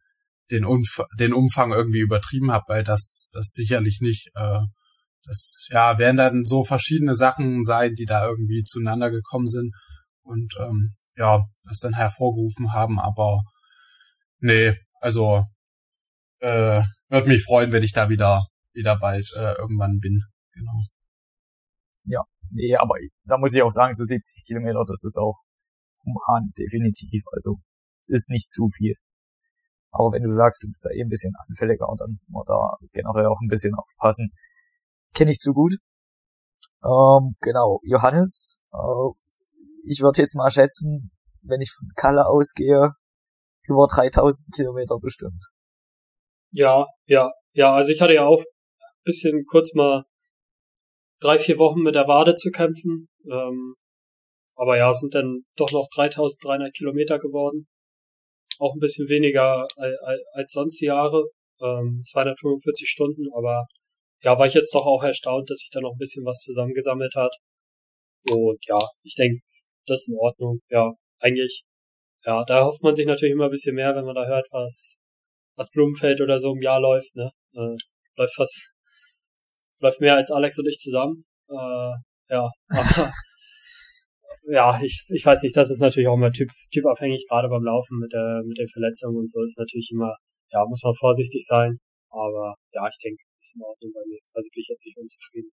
den Umf- den Umfang irgendwie übertrieben habe, weil das das sicherlich nicht. Äh, das ja werden dann so verschiedene Sachen sein, die da irgendwie zueinander gekommen sind und ähm, ja das dann hervorgerufen haben. Aber nee, also äh, würde mich freuen, wenn ich da wieder wieder bald äh, irgendwann bin. Genau. Ja, nee, aber da muss ich auch sagen, so siebzig Kilometer, das ist auch human, definitiv. Also ist nicht zu viel. Aber wenn du sagst, du bist da eh ein bisschen anfälliger, dann muss man da generell auch ein bisschen aufpassen. Kenne ich zu gut. Ähm, genau, Johannes, äh, ich würde jetzt mal schätzen, wenn ich von Kalle ausgehe, über dreitausend Kilometer bestimmt. Ja, ja, ja, also ich hatte ja auch ein bisschen kurz mal drei, vier Wochen mit der Wade zu kämpfen. Ähm, aber ja, es sind dann doch noch dreitausenddreihundert Kilometer geworden. Auch ein bisschen weniger als, als sonst die Jahre. Ähm, zweihundertfünfundvierzig Stunden, aber ja, war ich jetzt doch auch erstaunt, dass sich da noch ein bisschen was zusammengesammelt hat. Und ja, ich denke, das ist in Ordnung. Ja, eigentlich, ja, da hofft man sich natürlich immer ein bisschen mehr, wenn man da hört, was, was Blumenfeld oder so im Jahr läuft, ne? Äh, läuft fast, läuft mehr als Alex und ich zusammen. Äh, ja, aber ja, ich, ich weiß nicht, das ist natürlich auch immer typ, typabhängig, gerade beim Laufen mit der, mit den Verletzungen und so ist natürlich immer, ja, muss man vorsichtig sein. Aber ja, ich denke, ist in Ordnung bei mir. Also bin ich jetzt nicht unzufrieden.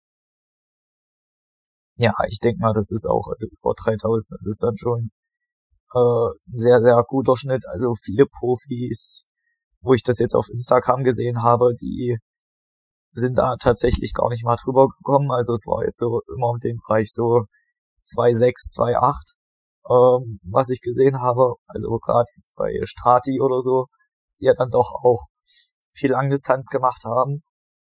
Ja, ich denke mal, das ist auch, also über dreitausend, das ist dann schon äh, ein sehr, sehr guter Schnitt. Also viele Profis, wo ich das jetzt auf Instagram gesehen habe, die sind da tatsächlich gar nicht mal drüber gekommen. Also es war jetzt so immer in dem Bereich so zwei Komma sechs, zwei Komma acht, ähm, was ich gesehen habe. Also gerade jetzt bei Strati oder so, die ja dann doch auch viel Langdistanz gemacht haben.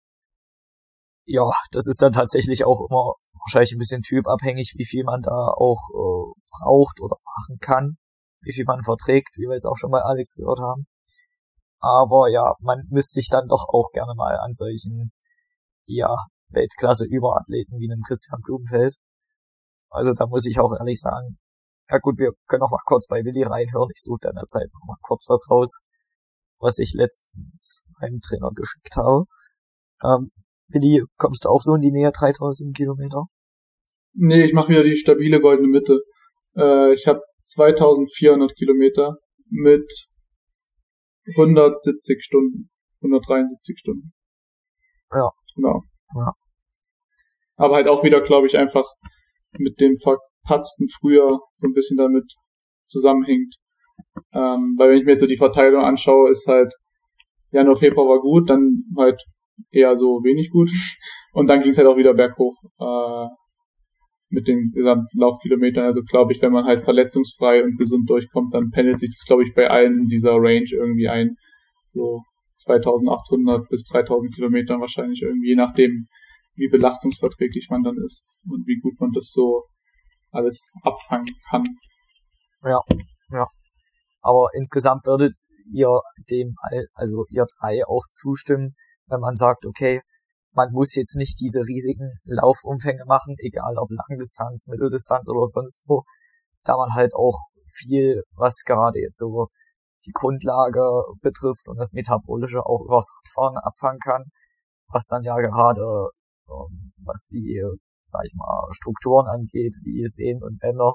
Ja, das ist dann tatsächlich auch immer wahrscheinlich ein bisschen typabhängig, wie viel man da auch äh, braucht oder machen kann, wie viel man verträgt, wie wir jetzt auch schon bei Alex gehört haben. Aber ja, man misst sich dann doch auch gerne mal an solchen, ja, Weltklasse-Überathleten wie einem Christian Blumenfeld. Also da muss ich auch ehrlich sagen, ja gut, wir können noch mal kurz bei Willi reinhören. Ich suche dann in der Zeit noch mal kurz was raus, was ich letztens meinem Trainer geschickt habe. Ähm, Willi, kommst du auch so in die Nähe dreitausend Kilometer? Nee, ich mache wieder die stabile goldene Mitte. Äh, ich habe zweitausendvierhundert Kilometer mit hundertsiebzig Stunden, hundertdreiundsiebzig Stunden. Ja. Genau. Ja. Aber halt auch wieder, glaube ich, einfach mit dem verpatzten Frühjahr so ein bisschen damit zusammenhängt. Ähm, weil wenn ich mir jetzt so die Verteilung anschaue, ist halt Januar, Februar war gut, dann halt eher so wenig gut. Und dann ging es halt auch wieder berghoch äh, mit den gesamten Laufkilometern. Also glaube ich, wenn man halt verletzungsfrei und gesund durchkommt, dann pendelt sich das, glaube ich, bei allen in dieser Range irgendwie ein. So zweitausendachthundert bis dreitausend Kilometern wahrscheinlich irgendwie, je nachdem, wie belastungsverträglich man dann ist und wie gut man das so alles abfangen kann. Ja, ja. Aber insgesamt würdet ihr dem, also ihr drei auch zustimmen, wenn man sagt, okay, man muss jetzt nicht diese riesigen Laufumfänge machen, egal ob Langdistanz, Mitteldistanz oder sonst wo, da man halt auch viel, was gerade jetzt so die Grundlage betrifft und das Metabolische auch übers Radfahren abfangen kann, was dann ja gerade, ähm, was die, sag ich mal, Strukturen angeht, wie Sehnen und Bänder,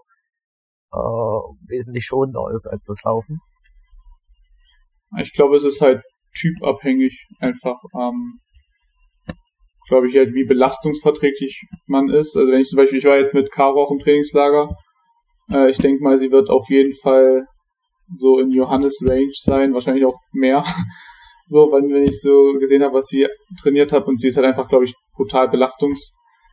äh, wesentlich schonender ist als das Laufen. Ich glaube, es ist halt typabhängig einfach, ähm, glaube ich, halt, wie belastungsverträglich man ist. Also wenn ich zum Beispiel, ich war jetzt mit Caro auch im Trainingslager, äh, ich denke mal, sie wird auf jeden Fall so in Johannes Range sein, wahrscheinlich auch mehr. So, wenn, wenn ich so gesehen habe, was sie trainiert hat, und sie ist halt einfach, glaube ich, brutal belastungsresistent,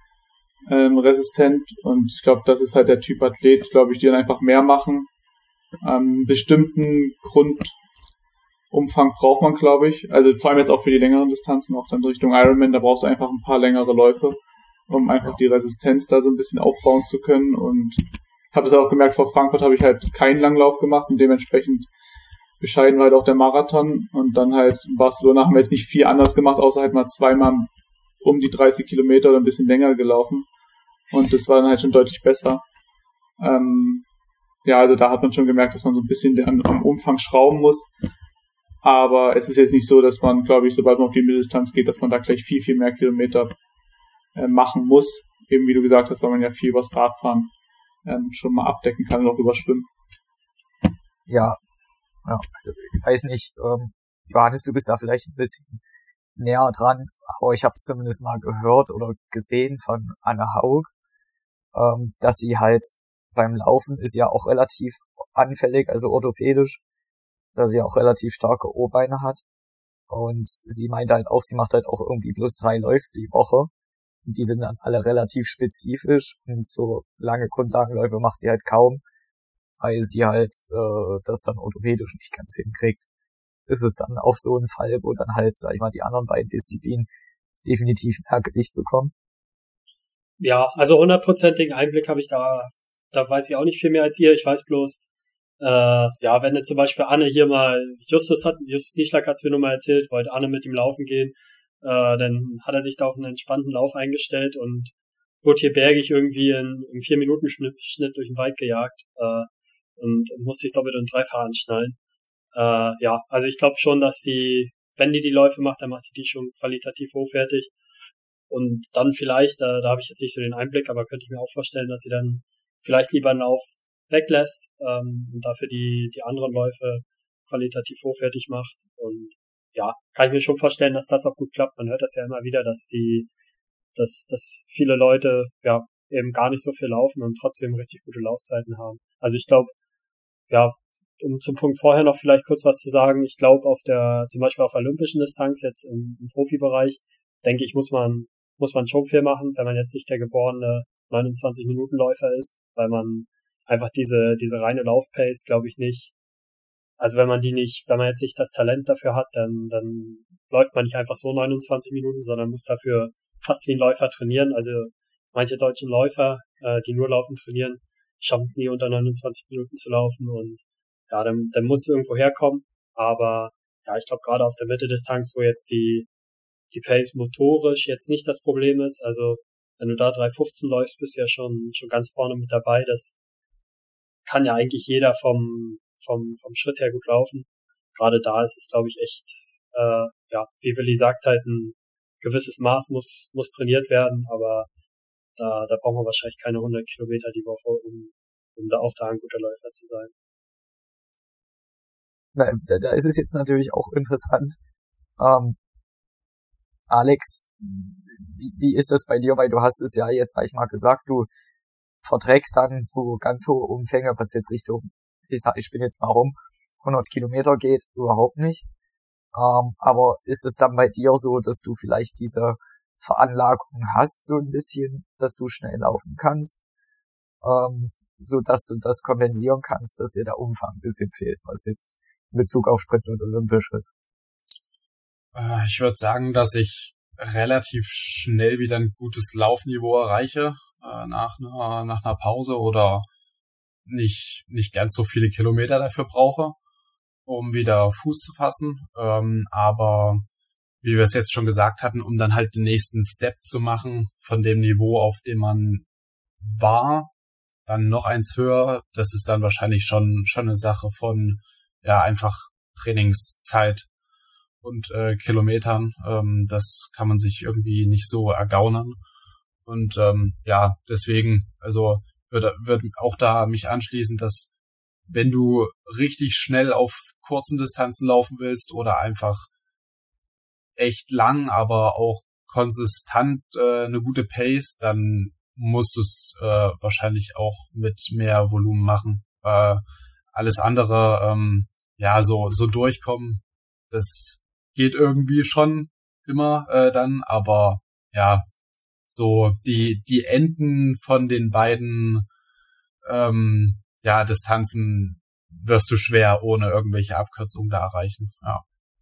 ähm, und ich glaube, das ist halt der Typ Athlet, glaube ich, die dann einfach mehr machen. Ähm, bestimmten Grundumfang braucht man, glaube ich, also vor allem jetzt auch für die längeren Distanzen, auch dann Richtung Ironman, da brauchst du einfach ein paar längere Läufe, um einfach ja. die Resistenz da so ein bisschen aufbauen zu können. Und habe es auch gemerkt, vor Frankfurt habe ich halt keinen Langlauf gemacht und dementsprechend bescheiden war halt auch der Marathon, und dann halt in Barcelona haben wir jetzt nicht viel anders gemacht, außer halt mal zweimal um die dreißig Kilometer oder ein bisschen länger gelaufen, und das war dann halt schon deutlich besser. Ähm, ja, also da hat man schon gemerkt, dass man so ein bisschen am, am Umfang schrauben muss, Aber es ist jetzt nicht so, dass man, glaube ich, sobald man auf die Mitteldistanz geht, dass man da gleich viel, viel mehr Kilometer äh, machen muss. Eben wie du gesagt hast, weil man ja viel übers Radfahren ähm, schon mal abdecken kann und auch übers Schwimmen. Ja, ja, also ich weiß nicht, ähm, Johannes, du bist da vielleicht ein bisschen näher dran, aber ich habe es zumindest mal gehört oder gesehen von Anne Haug, ähm, dass sie halt beim Laufen ist ja auch relativ anfällig, also orthopädisch, dass sie auch relativ starke O-Beine hat. Und sie meint halt auch, sie macht halt auch irgendwie bloß drei Läufe die Woche. Und die sind dann alle relativ spezifisch. Und so lange Grundlagenläufe macht sie halt kaum, weil sie halt äh, das dann orthopädisch nicht ganz hinkriegt. Ist es dann auch so ein Fall, wo dann halt, sag ich mal, die anderen beiden Disziplinen definitiv mehr Gewicht bekommen? Ja, also hundertprozentigen Einblick habe ich da, da weiß ich auch nicht viel mehr als ihr. Ich weiß bloß, Äh, ja, wenn jetzt zum Beispiel Anne hier mal, Justus hat, Justus Nieschlag hat es mir nur mal erzählt, wollte Anne mit ihm laufen gehen, äh, dann hat er sich da auf einen entspannten Lauf eingestellt und wurde hier bergig irgendwie in, im vier-Minuten-Schnitt durch den Wald gejagt, äh, und musste sich doppelt und dreifach anschnallen. Äh, ja, also ich glaube schon, dass die, wenn die die Läufe macht, dann macht die die schon qualitativ hochwertig. Und dann vielleicht, äh, da habe ich jetzt nicht so den Einblick, aber könnte ich mir auch vorstellen, dass sie dann vielleicht lieber einen Lauf weglässt ähm, und dafür die die anderen Läufe qualitativ hochwertig macht. Und ja, kann ich mir schon vorstellen, dass das auch gut klappt. Man hört das ja immer wieder, dass die, dass dass viele Leute ja eben gar nicht so viel laufen und trotzdem richtig gute Laufzeiten haben. Also ich glaube, ja, um zum Punkt vorher noch vielleicht kurz was zu sagen, ich glaube auf der, zum Beispiel auf olympischen Distanz jetzt im, im Profibereich, denke ich, muss man muss man schon viel machen, wenn man jetzt nicht der geborene neunundzwanzig-Minuten-Läufer ist, weil man einfach diese, diese reine Laufpace, glaube ich nicht. Also wenn man die nicht, wenn man jetzt nicht das Talent dafür hat, dann, dann läuft man nicht einfach so neunundzwanzig Minuten, sondern muss dafür fast wie ein Läufer trainieren. Also manche deutschen Läufer, äh, die nur laufen trainieren, schaffen es nie unter neunundzwanzig Minuten zu laufen und ja, dann, dann muss es irgendwo herkommen. Aber ja, ich glaube gerade auf der Mitteldistanz, wo jetzt die, die Pace motorisch jetzt nicht das Problem ist, also wenn du da drei fünfzehn läufst, bist du ja schon, schon ganz vorne mit dabei. Das kann ja eigentlich jeder vom, vom, vom Schritt her gut laufen. Gerade da ist es, glaube ich, echt, äh, ja, wie Willi sagt, halt ein gewisses Maß muss, muss trainiert werden, aber da, da brauchen wir wahrscheinlich keine hundert Kilometer die Woche, um, um da auch da ein guter Läufer zu sein. Na, da, da ist es jetzt natürlich auch interessant. Ähm, Alex, wie, wie ist das bei dir? Weil du hast es ja jetzt, sag ich mal, gesagt, du verträgst dann so ganz hohe Umfänge, was jetzt Richtung, ich sag, ich bin jetzt mal rum, hundert Kilometer geht, überhaupt nicht. Ähm, aber ist es dann bei dir so, dass du vielleicht diese Veranlagung hast, so ein bisschen, dass du schnell laufen kannst, ähm, so dass du das kompensieren kannst, dass dir der Umfang ein bisschen fehlt, was jetzt in Bezug auf Sprint und Olympisch ist? Äh, ich würde sagen, dass ich relativ schnell wieder ein gutes Laufniveau erreiche, äh, nach einer, nach einer Pause oder nicht, nicht ganz so viele Kilometer dafür brauche, um wieder Fuß zu fassen. Ähm, aber wie wir es jetzt schon gesagt hatten, um dann halt den nächsten Step zu machen von dem Niveau, auf dem man war, dann noch eins höher, das ist dann wahrscheinlich schon, schon eine Sache von, ja, einfach Trainingszeit und äh, Kilometern. Ähm, das kann man sich irgendwie nicht so ergaunern. Und ähm, ja, deswegen, also würde würde auch da mich anschließen, dass wenn du richtig schnell auf kurzen Distanzen laufen willst oder einfach echt lang, aber auch konsistent äh, eine gute Pace, dann musst du es äh, wahrscheinlich auch mit mehr Volumen machen. Äh, alles andere, ähm, ja, so so durchkommen, das geht irgendwie schon immer äh, dann, aber ja, so die die Enden von den beiden ähm, ja Distanzen wirst du schwer ohne irgendwelche Abkürzungen da erreichen. Ja.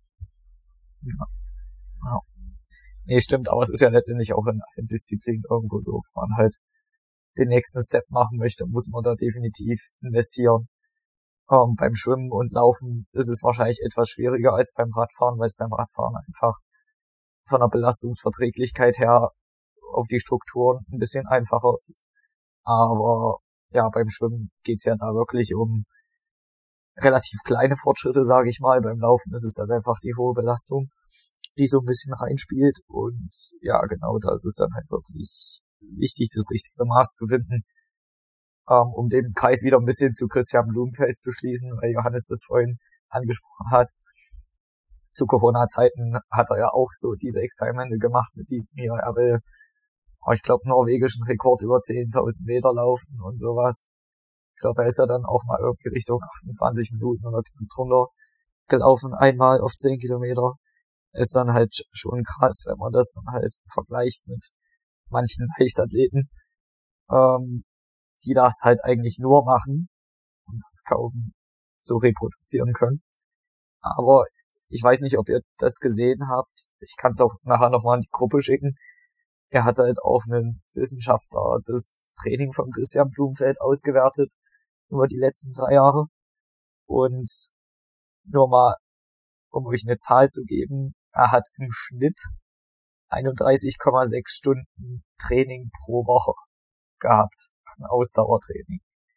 Ja. Ja. Nee, stimmt, aber es ist ja letztendlich auch in allen Disziplinen irgendwo so, wenn man halt den nächsten Step machen möchte, muss man da definitiv investieren. Ähm, beim Schwimmen und Laufen ist es wahrscheinlich etwas schwieriger als beim Radfahren, weil es beim Radfahren einfach von der Belastungsverträglichkeit her auf die Strukturen ein bisschen einfacher ist. Aber ja, beim Schwimmen geht's ja da wirklich um relativ kleine Fortschritte, sage ich mal. Beim Laufen ist es dann einfach die hohe Belastung, die so ein bisschen reinspielt. Und ja, genau, da ist es dann halt wirklich wichtig, das richtige Maß zu finden, ähm, um den Kreis wieder ein bisschen zu Christian Blumenfeld zu schließen, weil Johannes das vorhin angesprochen hat. Zu Corona-Zeiten hat er ja auch so diese Experimente gemacht mit diesem hier. Er will, oh, ich glaube, norwegischen Rekord über zehntausend Meter laufen und sowas. Ich glaube, er ist ja dann auch mal irgendwie Richtung achtundzwanzig Minuten oder knapp drunter gelaufen, einmal auf zehn Kilometer. Ist dann halt schon krass, wenn man das dann halt vergleicht mit manchen Leichtathleten, ähm, die das halt eigentlich nur machen und das kaum so reproduzieren können. Aber ich weiß nicht, ob ihr das gesehen habt. Ich kann es auch nachher nochmal in die Gruppe schicken. Er hat halt auch einen Wissenschaftler das Training von Christian Blumenfeld ausgewertet über die letzten drei Jahre. Und nur mal, um euch eine Zahl zu geben, er hat im Schnitt einunddreißig Komma sechs Stunden Training pro Woche gehabt, ein Ausdauertraining.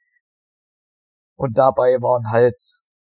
Und dabei waren halt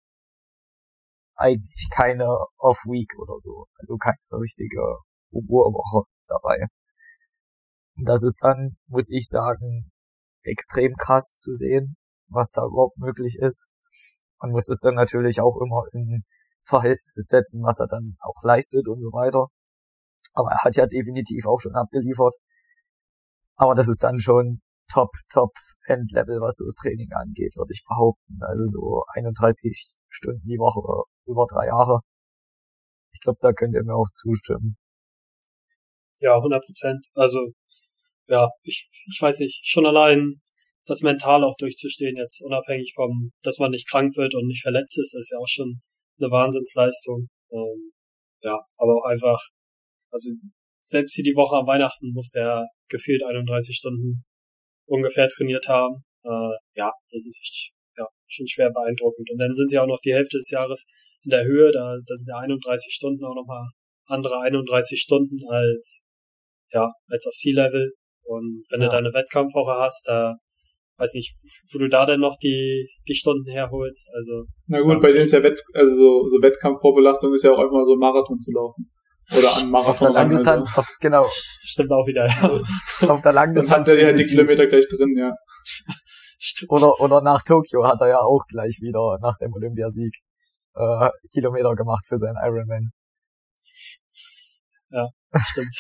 eigentlich keine Off-Week oder so, also keine richtige Ruhewoche dabei. Und das ist dann, muss ich sagen, extrem krass zu sehen, was da überhaupt möglich ist. Man muss es dann natürlich auch immer in Verhältnis setzen, was er dann auch leistet und so weiter. Aber er hat ja definitiv auch schon abgeliefert. Aber das ist dann schon Top, Top Endlevel, was so das Training angeht, würde ich behaupten. Also so einunddreißig Stunden die Woche über drei Jahre. Ich glaube, da könnt ihr mir auch zustimmen. Ja, hundert Prozent. Also, ja, ich, ich weiß nicht, schon allein das mental auch durchzustehen, jetzt unabhängig vom, dass man nicht krank wird und nicht verletzt ist, ist ja auch schon eine Wahnsinnsleistung. Ähm, ja, aber auch einfach, also selbst hier die Woche am Weihnachten muss der gefühlt einunddreißig Stunden ungefähr trainiert haben. Äh, ja, das ist echt, ja, schon schwer beeindruckend. Und dann sind sie auch noch die Hälfte des Jahres in der Höhe, da, da sind ja einunddreißig Stunden auch nochmal andere einunddreißig Stunden als, ja, als auf Sea-Level. Und wenn ja. du da eine Wettkampfwoche hast, da, weiß nicht, wo du da denn noch die, die Stunden herholst, also. Na gut, ja, bei denen ist ja Wett, also so, so Wettkampfvorbelastung ist ja auch einfach mal so ein Marathon zu laufen. Oder an Marathon. Auf der Langdistanz, also. auf, genau. Stimmt auch wieder, ja. Auf der Langdistanz. Dann hat er ja die Kilometer gleich drin, ja. Oder, oder nach Tokio hat er ja auch gleich wieder nach seinem Olympiasieg, äh, Kilometer gemacht für seinen Ironman. Ja, stimmt.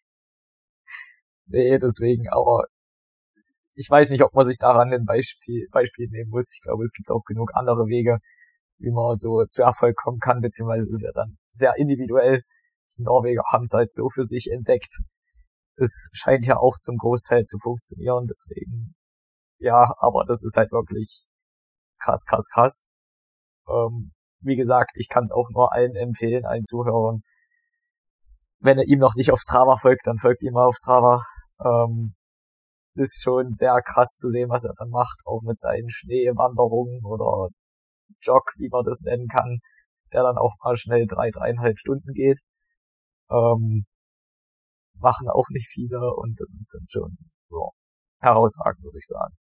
Nee, deswegen, aber ich weiß nicht, ob man sich daran ein Beispiel, Beispiel nehmen muss. Ich glaube, es gibt auch genug andere Wege, wie man so zu Erfolg kommen kann, beziehungsweise ist ja dann sehr individuell. Die Norweger haben es halt so für sich entdeckt. Es scheint ja auch zum Großteil zu funktionieren, deswegen, ja, aber das ist halt wirklich krass, krass, krass. Ähm, wie gesagt, ich kann es auch nur allen empfehlen, allen Zuhörern. Wenn ihr ihm noch nicht auf Strava folgt, dann folgt ihm mal auf Strava. Ähm, ist schon sehr krass zu sehen, was er dann macht, auch mit seinen Schneewanderungen oder Jog, wie man das nennen kann, der dann auch mal schnell drei, dreieinhalb Stunden geht. Ähm, machen auch nicht viele und das ist dann schon ja, herausragend, würde ich sagen.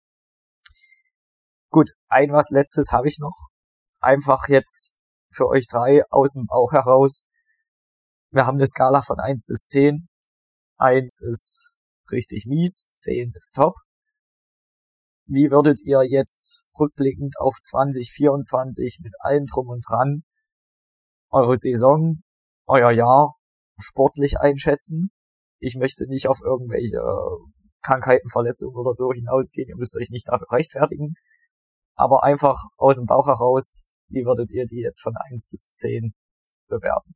Gut, ein was Letztes habe ich noch. Einfach jetzt für euch drei aus dem Bauch heraus. Wir haben eine Skala von eins bis zehn. eins ist richtig mies, zehn ist top. Wie würdet ihr jetzt rückblickend auf zwanzig vierundzwanzig mit allem drum und dran eure Saison, euer Jahr sportlich einschätzen? Ich möchte nicht auf irgendwelche Krankheiten, Verletzungen oder so hinausgehen. Ihr müsst euch nicht dafür rechtfertigen. Aber einfach aus dem Bauch heraus, wie würdet ihr die jetzt von eins bis zehn bewerten?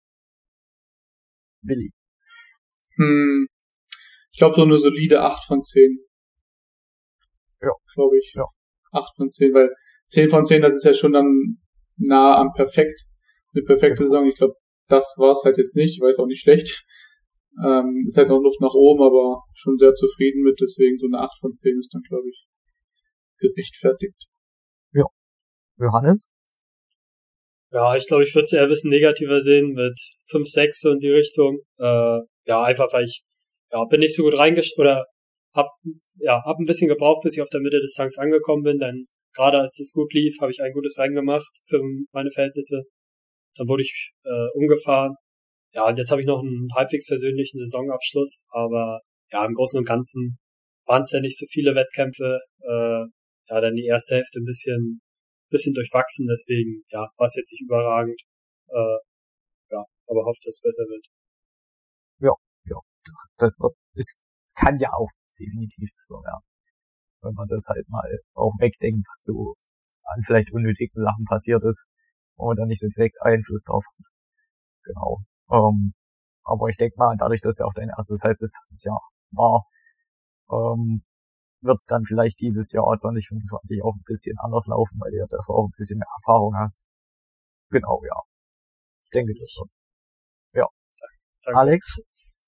Willi. Hm, ich glaube so eine solide acht von zehn. Ja. Glaube ich. Ja. acht von zehn, weil zehn von zehn, das ist ja schon dann nah am perfekt. Eine perfekte Genau. Saison. Ich glaube, das war's halt jetzt nicht. Ich weiß auch nicht schlecht. Ähm, ist halt noch Luft nach oben, aber schon sehr zufrieden mit. Deswegen so eine acht von zehn ist dann, glaube ich, gerechtfertigt. Ja. Johannes? Ja, ich glaube, ich würde es eher ein bisschen negativer sehen mit fünf, sechs so in die Richtung. Äh, ja, einfach weil ich, ja, bin nicht so gut reingesch- oder hab, ja, hab ein bisschen gebraucht, bis ich auf der Mitteldistanz angekommen bin, dann gerade als das gut lief, habe ich ein gutes Rennen gemacht für meine Verhältnisse. Dann wurde ich äh, umgefahren. Ja, und jetzt habe ich noch einen halbwegs versöhnlichen Saisonabschluss, aber ja, im Großen und Ganzen waren es ja nicht so viele Wettkämpfe. Äh, ja, dann die erste Hälfte ein bisschen bisschen durchwachsen, deswegen ja, war es jetzt nicht überragend. Äh, ja, aber hoffe, dass es besser wird. Ja, ja, das wird, es kann ja auch definitiv besser werden. Wenn man das halt mal auch wegdenkt, was so an vielleicht unnötigen Sachen passiert ist, wo man dann nicht so direkt Einfluss drauf hat. Genau. Ähm, aber ich denke mal, dadurch, dass ja auch dein erstes Halbdistanzjahr war, ähm, wird es dann vielleicht dieses Jahr zwanzig fünfundzwanzig auch ein bisschen anders laufen, weil du ja davor auch ein bisschen mehr Erfahrung hast. Genau, ja. Ich denke, das wird. Ja. Danke. Alex?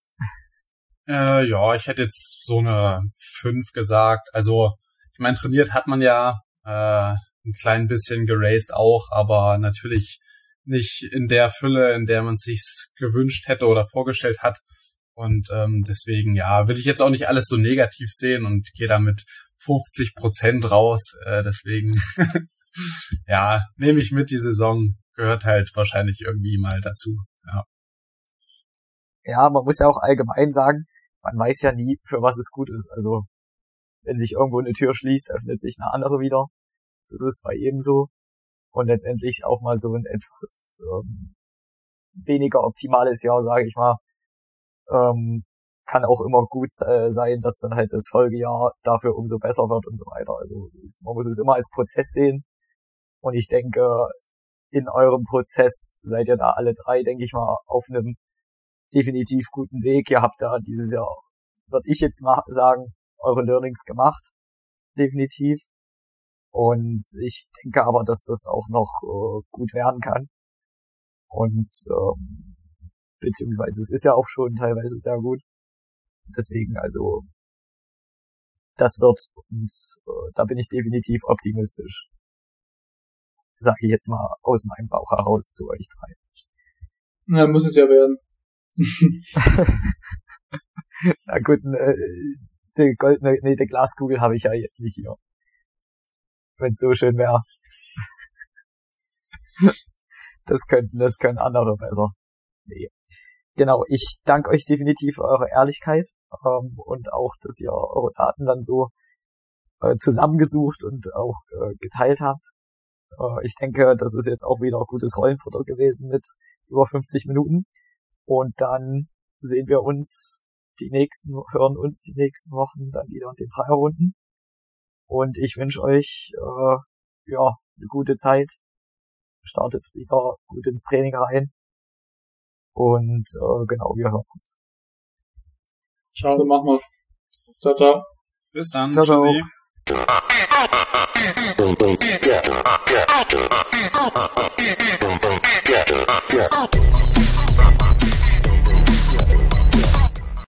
Äh, ja, ich hätte jetzt so eine fünf gesagt. Also, ich meine, trainiert hat man ja, äh, ein klein bisschen geraced auch, aber natürlich nicht in der Fülle, in der man es sich gewünscht hätte oder vorgestellt hat. Und ähm, deswegen, ja, will ich jetzt auch nicht alles so negativ sehen und gehe da mit fünfzig Prozent raus. Äh, deswegen, ja, nehme ich mit, die Saison gehört halt wahrscheinlich irgendwie mal dazu. Ja. Ja, man muss ja auch allgemein sagen, man weiß ja nie, für was es gut ist. Also, wenn sich irgendwo eine Tür schließt, öffnet sich eine andere wieder. Das ist bei jedem so. Und letztendlich auch mal so ein etwas ähm, weniger optimales Jahr, sage ich mal, ähm, kann auch immer gut äh, sein, dass dann halt das Folgejahr dafür umso besser wird und so weiter. Also ist, man muss es immer als Prozess sehen. Und ich denke, in eurem Prozess seid ihr da alle drei, denke ich mal, auf einem definitiv guten Weg. Ihr habt da dieses Jahr, würde ich jetzt mal sagen, eure Learnings gemacht. Definitiv. Und ich denke aber, dass das auch noch äh, gut werden kann. Und ähm, beziehungsweise es ist ja auch schon teilweise sehr gut. Deswegen, also, das wird, und äh, da bin ich definitiv optimistisch. Sage ich jetzt mal aus meinem Bauch heraus zu euch drei. Ja, muss es ja werden. Na gut, äh, die goldene, nee, die Glaskugel habe ich ja jetzt nicht hier. Wenn es so schön wäre. Das könnten, das können andere besser. Nee. Genau, ich danke euch definitiv für eure Ehrlichkeit ähm, und auch, dass ihr eure Daten dann so äh, zusammengesucht und auch äh, geteilt habt. Äh, ich denke, das ist jetzt auch wieder gutes Rollenfutter gewesen mit über fünfzig Minuten. Und dann sehen wir uns die nächsten, hören uns die nächsten Wochen dann wieder in den Dreierrunden. Und ich wünsche euch äh, ja eine gute Zeit. Startet wieder gut ins Training rein. Und äh, genau, wir hören uns. Ciao, so machen wir's. Ciao, ciao. Bis dann. Ciao, ciao. Tschüssi.